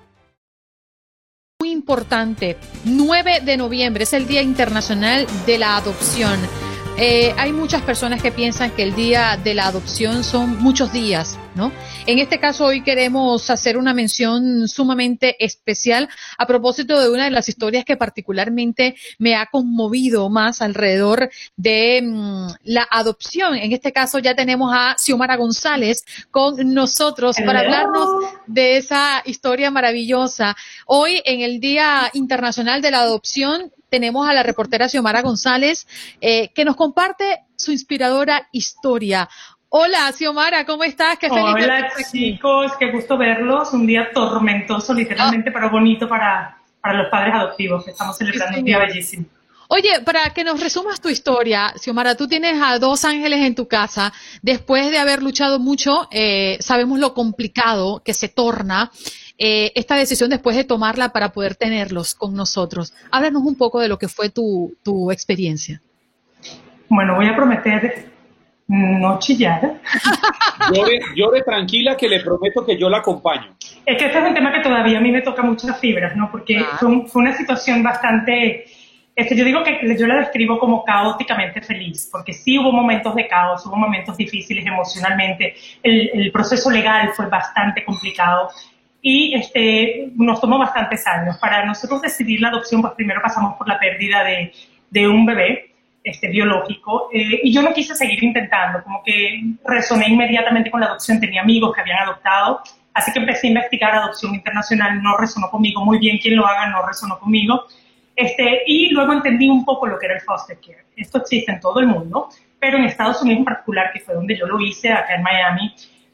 Muy importante, 9 de noviembre es el Día Internacional de la Adopción. Hay muchas personas que piensan que el Día de la Adopción son muchos días, ¿no? En este caso hoy queremos hacer una mención sumamente especial a propósito de una de las historias que particularmente me ha conmovido más alrededor de la adopción. En este caso ya tenemos a Xiomara González con nosotros para hablarnos de esa historia maravillosa. Hoy en el Día Internacional de la Adopción tenemos a la reportera Xiomara González que nos comparte su inspiradora historia. Hola, Xiomara, ¿cómo estás? Qué feliz. Hola, chicos, qué gusto verlos. Un día tormentoso, literalmente, pero bonito para los padres adoptivos, que estamos celebrando un día bellísimo. Oye, para que nos resumas tu historia, Xiomara, tú tienes a 2 ángeles en tu casa. Después de haber luchado mucho, sabemos lo complicado que se torna esta decisión después de tomarla para poder tenerlos con nosotros. Háblanos un poco de lo que fue tu experiencia. Bueno, voy a prometer no chillar. Llore tranquila, que le prometo que yo la acompaño. Es que este es un tema que todavía a mí me toca muchas fibras, ¿no? Porque fue una situación bastante... yo digo que yo la describo como caóticamente feliz, porque sí hubo momentos de caos, hubo momentos difíciles emocionalmente. El proceso legal fue bastante complicado y nos tomó bastantes años. Para nosotros decidir la adopción, pues primero pasamos por la pérdida de un bebé biológico, y yo no quise seguir intentando, como que resoné inmediatamente con la adopción, tenía amigos que habían adoptado, así que empecé a investigar adopción internacional, no resonó conmigo, muy bien quien lo haga, no resonó conmigo, y luego entendí un poco lo que era el foster care. Esto existe en todo el mundo, pero en Estados Unidos en particular, que fue donde yo lo hice, acá en Miami,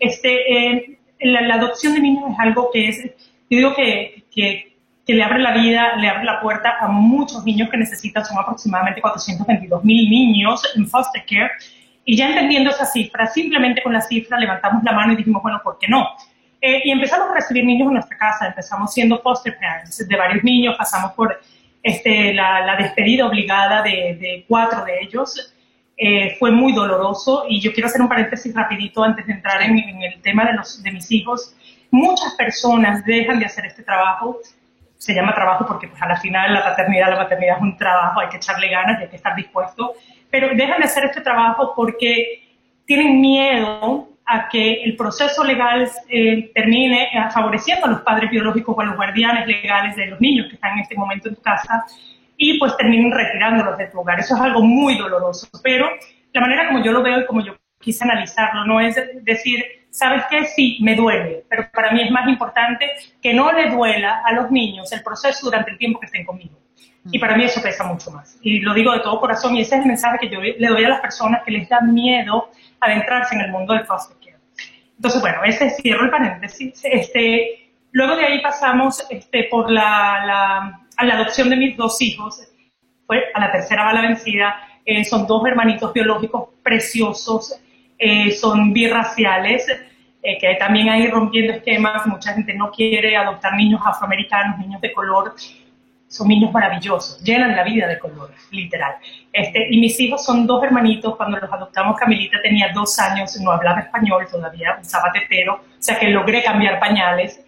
la adopción de niños es algo que es, yo digo que le abre la vida, le abre la puerta a muchos niños que necesitan, son aproximadamente 422,000 niños en foster care, y ya entendiendo esa cifra, simplemente con la cifra levantamos la mano y dijimos, bueno, ¿por qué no? Y empezamos a recibir niños en nuestra casa, empezamos siendo foster parents de varios niños, pasamos por la despedida obligada de 4 de ellos. Fue muy doloroso, y yo quiero hacer un paréntesis rapidito antes de entrar en el tema de mis hijos. Muchas personas dejan de hacer este trabajo. Se llama trabajo porque pues, a la final la maternidad es un trabajo, hay que echarle ganas y hay que estar dispuesto, pero dejan de hacer este trabajo porque tienen miedo a que el proceso legal termine favoreciendo a los padres biológicos o a los guardianes legales de los niños que están en este momento en tu casa, y pues terminen retirándolos de tu hogar. Eso es algo muy doloroso, pero la manera como yo lo veo y como yo quise analizarlo no es decir, ¿sabes qué? Sí, me duele, pero para mí es más importante que no le duela a los niños el proceso durante el tiempo que estén conmigo. Y para mí eso pesa mucho más. Y lo digo de todo corazón, y ese es el mensaje que yo le doy a las personas que les da miedo adentrarse en el mundo del foster care. Entonces, bueno, ese cierro el paréntesis. Luego de ahí pasamos por a la adopción de mis 2 hijos. Fue a la tercera bala vencida. Son 2 hermanitos biológicos preciosos. Son birraciales, que también hay rompiendo esquemas. Mucha gente no quiere adoptar niños afroamericanos, niños de color. Son niños maravillosos, llenan la vida de color, literal. Y mis hijos son 2 hermanitos. Cuando los adoptamos, Camilita tenía 2 años, no hablaba español todavía, usaba tetero, o sea que logré cambiar pañales.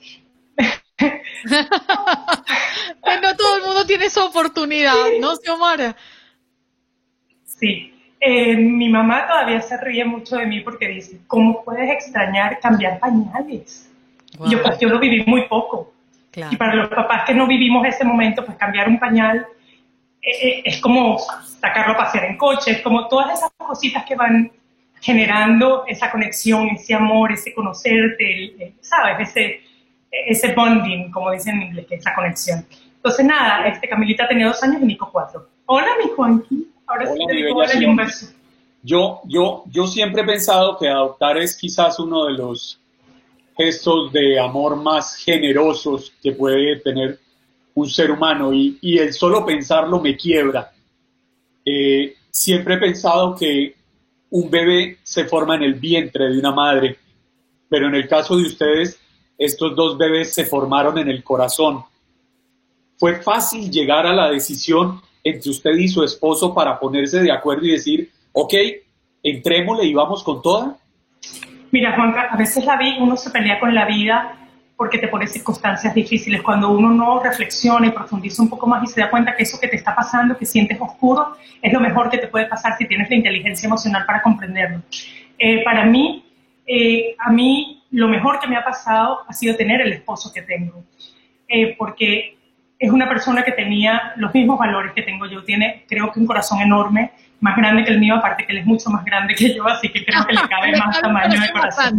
No todo el mundo tiene esa oportunidad, ¿no, Xiomara? Sí. Mi mamá todavía se ríe mucho de mí porque dice, ¿cómo puedes extrañar cambiar pañales? Wow. Yo lo viví muy poco. Claro. Y para los papás que no vivimos ese momento, pues cambiar un pañal es como sacarlo a pasear en coche, es como todas esas cositas que van generando esa conexión, ese amor, ese conocerte, ¿sabes? Ese bonding, como dicen en inglés, que es la conexión. Entonces nada, Camilita tenía 2 años y Nico 4. Hola, mi Juanqui. Ahora sí te digo hola y un beso. Yo siempre he pensado que adoptar es quizás uno de los gestos de amor más generosos que puede tener un ser humano, y el solo pensarlo me quiebra. Siempre he pensado que un bebé se forma en el vientre de una madre, pero en el caso de ustedes, estos 2 bebés se formaron en el corazón. ¿Fue fácil llegar a la decisión entre usted y su esposo para ponerse de acuerdo y decir, ok, entrémosle y vamos con toda? Mira, Juanca, a veces uno se pelea con la vida porque te pone circunstancias difíciles. Cuando uno no reflexiona y profundiza un poco más y se da cuenta que eso que te está pasando, que sientes oscuro, es lo mejor que te puede pasar si tienes la inteligencia emocional para comprenderlo. Para mí, a mí lo mejor que me ha pasado ha sido tener el esposo que tengo, porque es una persona que tenía los mismos valores que tengo yo. Tiene, creo que un corazón enorme, más grande que el mío, aparte que él es mucho más grande que yo, así que creo que le cabe más tamaño de corazón.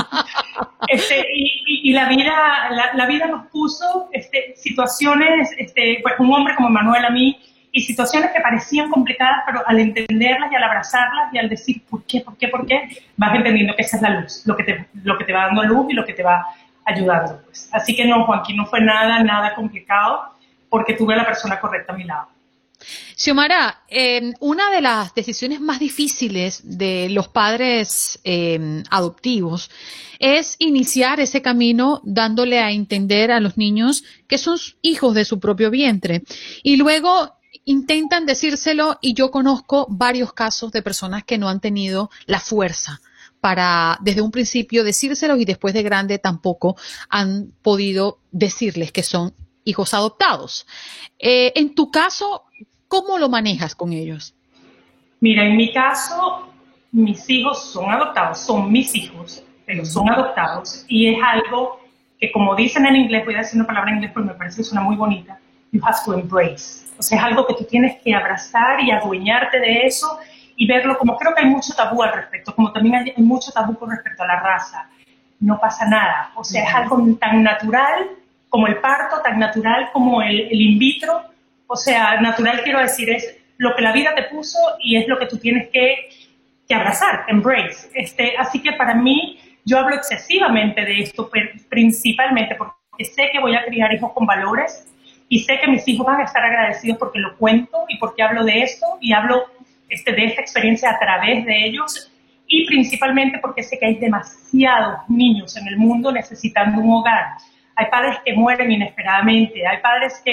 Y la vida nos puso situaciones, pues un hombre como Manuel a mí, y situaciones que parecían complicadas, pero al entenderlas y al abrazarlas y al decir ¿por qué? Vas entendiendo que esa es la luz, lo que te va dando luz y lo que te va ayudando. Pues. Así que no, Joaquín, no fue nada complicado, porque tuve a la persona correcta a mi lado. Xiomara, una de las decisiones más difíciles de los padres adoptivos es iniciar ese camino dándole a entender a los niños que son hijos de su propio vientre, y luego intentan decírselo, y yo conozco varios casos de personas que no han tenido la fuerza para desde un principio decírselos, y después de grande tampoco han podido decirles que son hijos adoptados. En tu caso, ¿cómo lo manejas con ellos? Mira, en mi caso, mis hijos son adoptados, son mis hijos, pero son adoptados, y es algo que, como dicen en inglés, voy a decir una palabra en inglés porque me parece que suena muy bonita, you have to embrace. O sea, es algo que tú tienes que abrazar y adueñarte de eso y verlo como, creo que hay mucho tabú al respecto, como también hay mucho tabú con respecto a la raza. No pasa nada, o sea, es algo tan natural como el parto, tan natural como el in vitro. O sea, natural quiero decir, es lo que la vida te puso y es lo que tú tienes que abrazar, embrace. Así que para mí, yo hablo excesivamente de esto, principalmente porque sé que voy a criar hijos con valores y sé que mis hijos van a estar agradecidos porque lo cuento y porque hablo de esto y hablo de esta experiencia a través de ellos, y principalmente porque sé que hay demasiados niños en el mundo necesitando un hogar. Hay padres que mueren inesperadamente, hay padres que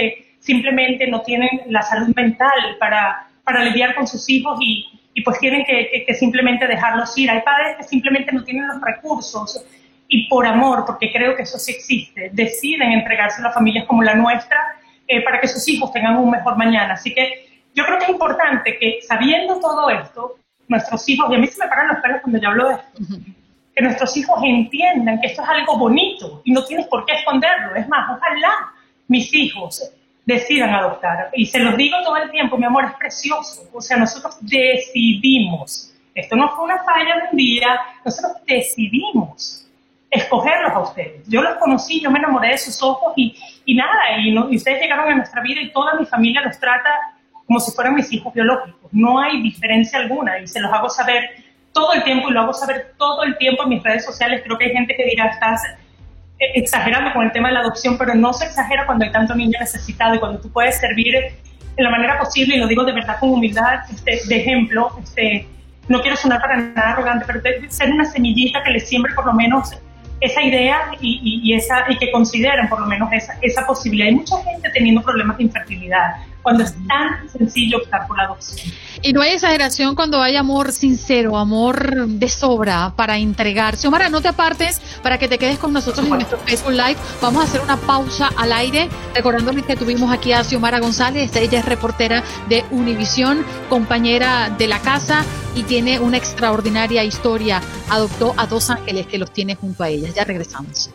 simplemente no tienen la salud mental para lidiar con sus hijos y pues tienen que simplemente dejarlos ir. Hay padres que simplemente no tienen los recursos y por amor, porque creo que eso sí existe, deciden entregarse a las familias como la nuestra para que sus hijos tengan un mejor mañana. Así que yo creo que es importante que, sabiendo todo esto, nuestros hijos, y a mí se me paran los pelos cuando yo hablo de esto, que nuestros hijos entiendan que esto es algo bonito y no tienes por qué esconderlo. Es más, ojalá mis hijos decidan adoptar. Y se los digo todo el tiempo, mi amor, es precioso. O sea, nosotros decidimos. Esto no fue una falla de un día, nosotros decidimos escogerlos a ustedes. Yo los conocí, yo me enamoré de sus ojos y nada, y ustedes llegaron a nuestra vida y toda mi familia los trata como si fueran mis hijos biológicos. No hay diferencia alguna y se los hago saber todo el tiempo y lo hago saber todo el tiempo en mis redes sociales. Creo que hay gente que dirá, estás exagerando con el tema de la adopción, pero no se exagera cuando hay tanto niño necesitado y cuando tú puedes servir de la manera posible, y lo digo de verdad con humildad, de ejemplo, no quiero sonar para nada arrogante, pero ser una semillita que les siembre por lo menos esa idea y que consideren por lo menos esa posibilidad. Hay mucha gente teniendo problemas de infertilidad cuando es tan sencillo optar por la adopción. Y no hay exageración cuando hay amor sincero, amor de sobra para entregar. Xiomara, no te apartes para que te quedes con nosotros en nuestro Facebook Live. Vamos a hacer una pausa al aire, recordándoles que tuvimos aquí a Xiomara González. Ella es reportera de Univisión, compañera de la casa y tiene una extraordinaria historia. Adoptó a 2 ángeles que los tiene junto a ella. Ya regresamos.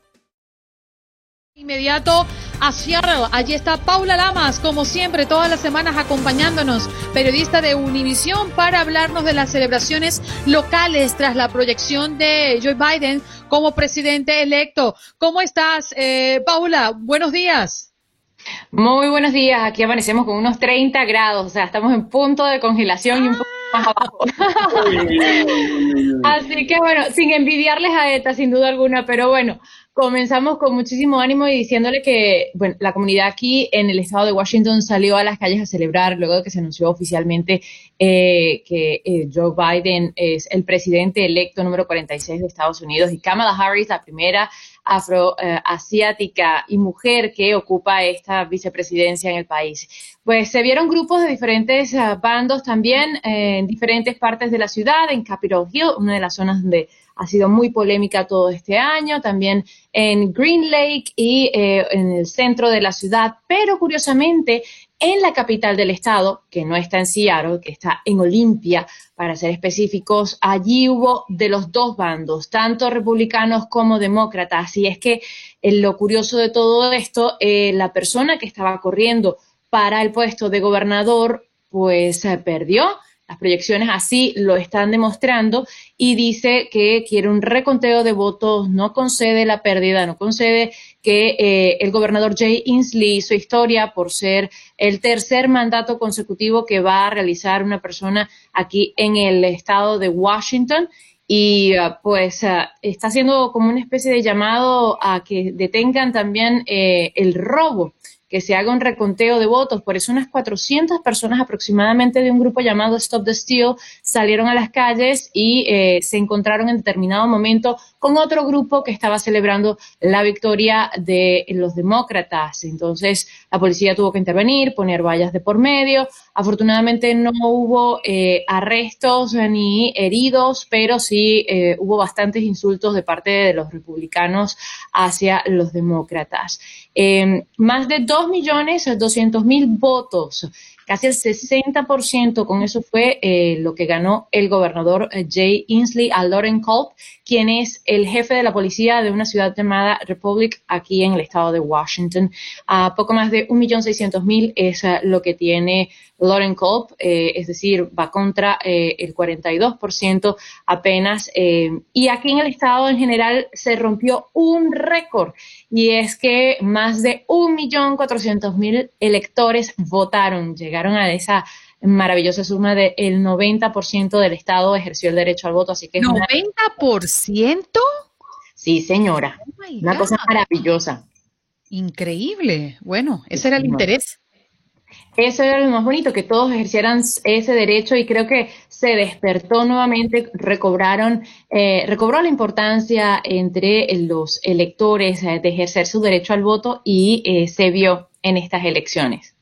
Inmediato a Seattle, allí está Paula Lamas, como siempre, todas las semanas acompañándonos, periodista de Univisión, para hablarnos de las celebraciones locales tras la proyección de Joe Biden como presidente electo. ¿Cómo estás, Paula? Buenos días. Muy buenos días, aquí amanecemos con unos 30 grados, o sea, estamos en punto de congelación y un poco más abajo. Así que bueno, sin envidiarles a ETA, sin duda alguna, pero bueno, comenzamos con muchísimo ánimo y diciéndole que, bueno, la comunidad aquí en el estado de Washington salió a las calles a celebrar luego de que se anunció oficialmente que Joe Biden es el presidente electo número 46 de Estados Unidos y Kamala Harris, la primera afroasiática y mujer que ocupa esta vicepresidencia en el país. Pues se vieron grupos de diferentes bandos también en diferentes partes de la ciudad, en Capitol Hill, una de las zonas donde ha sido muy polémica todo este año, también en Green Lake y en el centro de la ciudad, pero curiosamente en la capital del estado, que no está en Seattle, que está en Olympia, para ser específicos, allí hubo de los dos bandos, tanto republicanos como demócratas, y es que lo curioso de todo esto, la persona que estaba corriendo para el puesto de gobernador, pues perdió. Las proyecciones así lo están demostrando y dice que quiere un reconteo de votos, no concede la pérdida, no concede que el gobernador Jay Inslee hizo historia por ser el tercer mandato consecutivo que va a realizar una persona aquí en el estado de Washington. Y está haciendo como una especie de llamado a que detengan también el robo, que se haga un reconteo de votos. Por eso unas 400 personas aproximadamente de un grupo llamado Stop the Steal salieron a las calles y se encontraron en determinado momento con otro grupo que estaba celebrando la victoria de los demócratas. Entonces la policía tuvo que intervenir, poner vallas de por medio. Afortunadamente no hubo arrestos ni heridos, pero sí hubo bastantes insultos de parte de los republicanos hacia los demócratas. Más de 2.200.000 votos, casi el 60%, con eso fue lo que ganó el gobernador Jay Inslee a Loren Culp, quien es el jefe de la policía de una ciudad llamada Republic aquí en el estado de Washington. Poco más de 1.600.000 es lo que tiene Loren Culp, es decir, va contra el 42% apenas. Y aquí en el estado en general se rompió un récord, y es que más de 1.400.000 electores votaron, llegaron a esa maravillosa suma del 90% del estado ejerció el derecho al voto, así que ¿90%? Sí, señora, una cosa maravillosa. Increíble. Bueno, ese era el interés. Eso era lo más bonito, que todos ejercieran ese derecho, y creo que se despertó nuevamente, recobró la importancia entre los electores de ejercer su derecho al voto, y se vio en estas elecciones.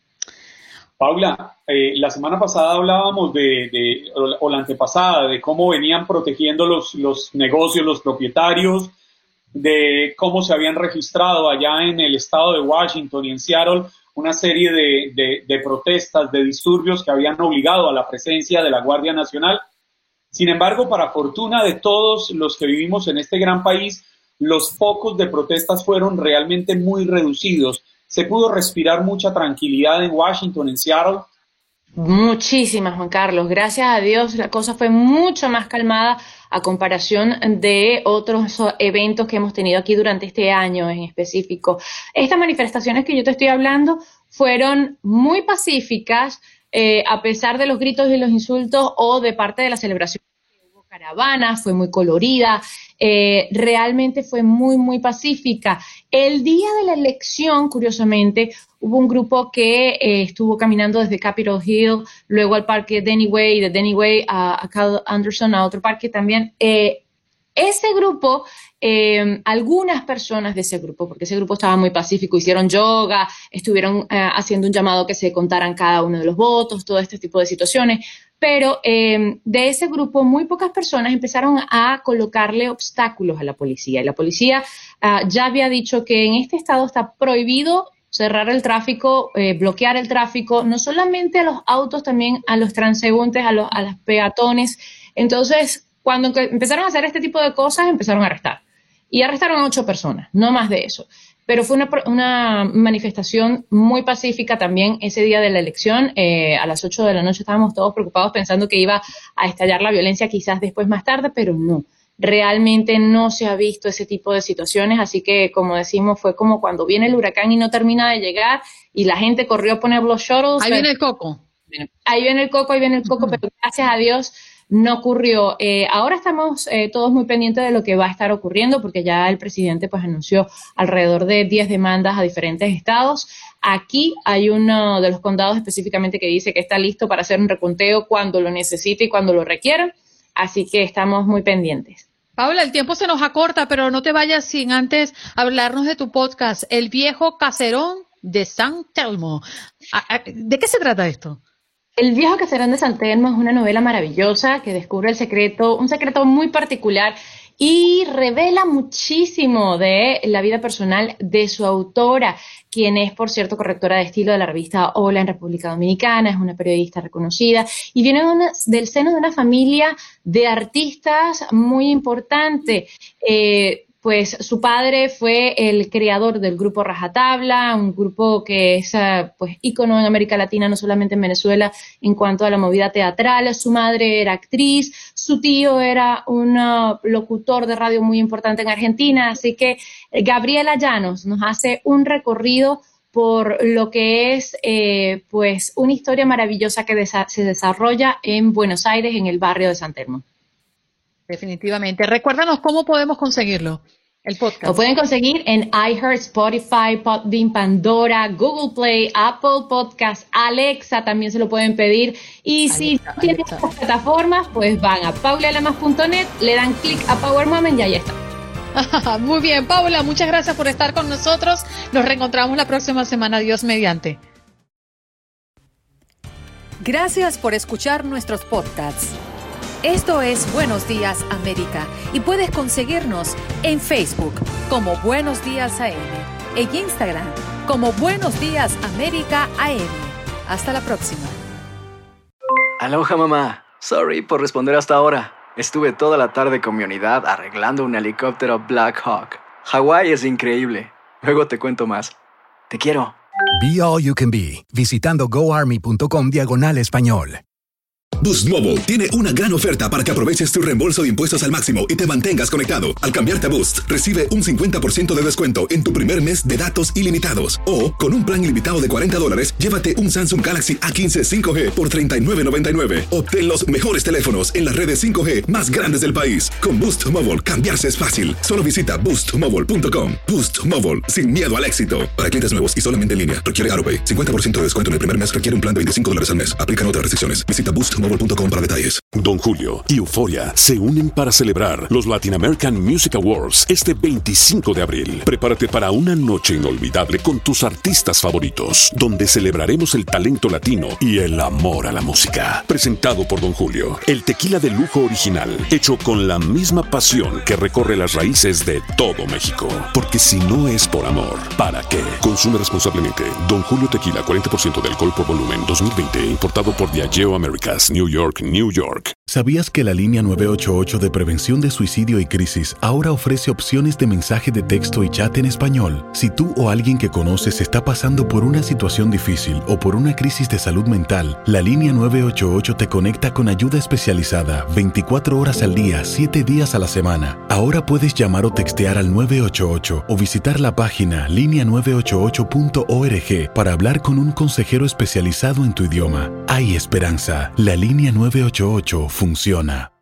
Paula, la semana pasada hablábamos o la antepasada, de cómo venían protegiendo los negocios, los propietarios, de cómo se habían registrado allá en el estado de Washington y en Seattle una serie de protestas, de disturbios que habían obligado a la presencia de la Guardia Nacional. Sin embargo, para fortuna de todos los que vivimos en este gran país, los focos de protestas fueron realmente muy reducidos. Se pudo respirar mucha tranquilidad en Washington, en Seattle. Muchísimas, Juan Carlos. Gracias a Dios la cosa fue mucho más calmada a comparación de otros eventos que hemos tenido aquí durante este año en específico. Estas manifestaciones que yo te estoy hablando fueron muy pacíficas, a pesar de los gritos y los insultos o de parte de la celebración. Hubo caravanas, fue muy colorida, realmente fue muy, muy pacífica. El día de la elección, curiosamente, hubo un grupo que estuvo caminando desde Capitol Hill, luego al parque Denny Way, y de Denny Way a Cal Anderson, a otro parque también. Ese grupo, algunas personas de ese grupo, porque ese grupo estaba muy pacífico, hicieron yoga, estuvieron haciendo un llamado que se contaran cada uno de los votos, todo este tipo de situaciones. Pero de ese grupo, muy pocas personas empezaron a colocarle obstáculos a la policía. Y la policía ya había dicho que en este estado está prohibido cerrar el tráfico, bloquear el tráfico, no solamente a los autos, también a los transeúntes, a los peatones. Entonces, cuando empezaron a hacer este tipo de cosas, empezaron a arrestar. Y arrestaron a 8 personas, no más de eso. Pero fue una manifestación muy pacífica también ese día de la elección. A las 8 de la noche estábamos todos preocupados pensando que iba a estallar la violencia quizás después más tarde, pero no. Realmente no se ha visto ese tipo de situaciones, así que, como decimos, fue como cuando viene el huracán y no termina de llegar y la gente corrió a poner los shuttles. Ahí viene el coco. Ahí viene el coco, pero gracias a Dios no ocurrió. Ahora estamos todos muy pendientes de lo que va a estar ocurriendo, porque ya el presidente pues anunció alrededor de 10 demandas a diferentes estados. Aquí hay uno de los condados específicamente que dice que está listo para hacer un reconteo cuando lo necesite y cuando lo requiera, así que estamos muy pendientes. Paula, el tiempo se nos acorta, pero no te vayas sin antes hablarnos de tu podcast, El Viejo Caserón de San Telmo. ¿De qué se trata esto? El Viejo Caserón de San Telmo es una novela maravillosa que descubre un secreto muy particular y revela muchísimo de la vida personal de su autora, quien es, por cierto, correctora de estilo de la revista Hola en República Dominicana, es una periodista reconocida y viene del seno de una familia de artistas muy importante. Pues su padre fue el creador del grupo Rajatabla, un grupo que es pues ícono en América Latina, no solamente en Venezuela, en cuanto a la movida teatral. Su madre era actriz, su tío era un locutor de radio muy importante en Argentina, así que Gabriela Llanos nos hace un recorrido por lo que es pues una historia maravillosa que se desarrolla en Buenos Aires, en el barrio de San Telmo. Definitivamente. Recuérdanos cómo podemos conseguirlo, el podcast. Lo pueden conseguir en iHeart, Spotify, Podbean, Pandora, Google Play, Apple Podcast, Alexa también se lo pueden pedir. Y si tienen estas plataformas, pues van a paulalamas.net, le dan clic a Power Moment y ahí está. Muy bien, Paula, muchas gracias por estar con nosotros. Nos reencontramos la próxima semana, Dios mediante. Gracias por escuchar nuestros podcasts. Esto es Buenos Días América y puedes conseguirnos en Facebook como Buenos Días AM, en Instagram como Buenos Días América AM. Hasta la próxima. Aloha, mamá. Sorry por responder hasta ahora. Estuve toda la tarde con mi unidad arreglando un helicóptero Black Hawk. Hawái es increíble. Luego te cuento más. Te quiero. Be All You Can Be, visitando goarmy.com/español. Boost Mobile tiene una gran oferta para que aproveches tu reembolso de impuestos al máximo y te mantengas conectado. Al cambiarte a Boost, recibe un 50% de descuento en tu primer mes de datos ilimitados. O, con un plan ilimitado de $40, llévate un Samsung Galaxy A15 5G por $39.99. Obtén los mejores teléfonos en las redes 5G más grandes del país. Con Boost Mobile, cambiarse es fácil. Solo visita boostmobile.com. Boost Mobile, sin miedo al éxito. Para clientes nuevos y solamente en línea, requiere AutoPay. 50% de descuento en el primer mes requiere un plan de $25 al mes. Aplican otras restricciones. Visita boostmobile.com. boostmobile.com para detalles. Don Julio y Euforia se unen para celebrar los Latin American Music Awards este 25 de abril. Prepárate para una noche inolvidable con tus artistas favoritos, donde celebraremos el talento latino y el amor a la música. Presentado por Don Julio, el tequila de lujo original, hecho con la misma pasión que recorre las raíces de todo México. Porque si no es por amor, ¿para qué? Consume responsablemente. Don Julio Tequila, 40% de alcohol por volumen, 2020, importado por Diageo Americas, New York, New York. ¿Sabías que la línea 988 de prevención de suicidio y crisis ahora ofrece opciones de mensaje de texto y chat en español? Si tú o alguien que conoces está pasando por una situación difícil o por una crisis de salud mental, la línea 988 te conecta con ayuda especializada 24 horas al día, 7 días a la semana. Ahora puedes llamar o textear al 988 o visitar la página linea988.org para hablar con un consejero especializado en tu idioma. Hay esperanza. La línea 988 funciona.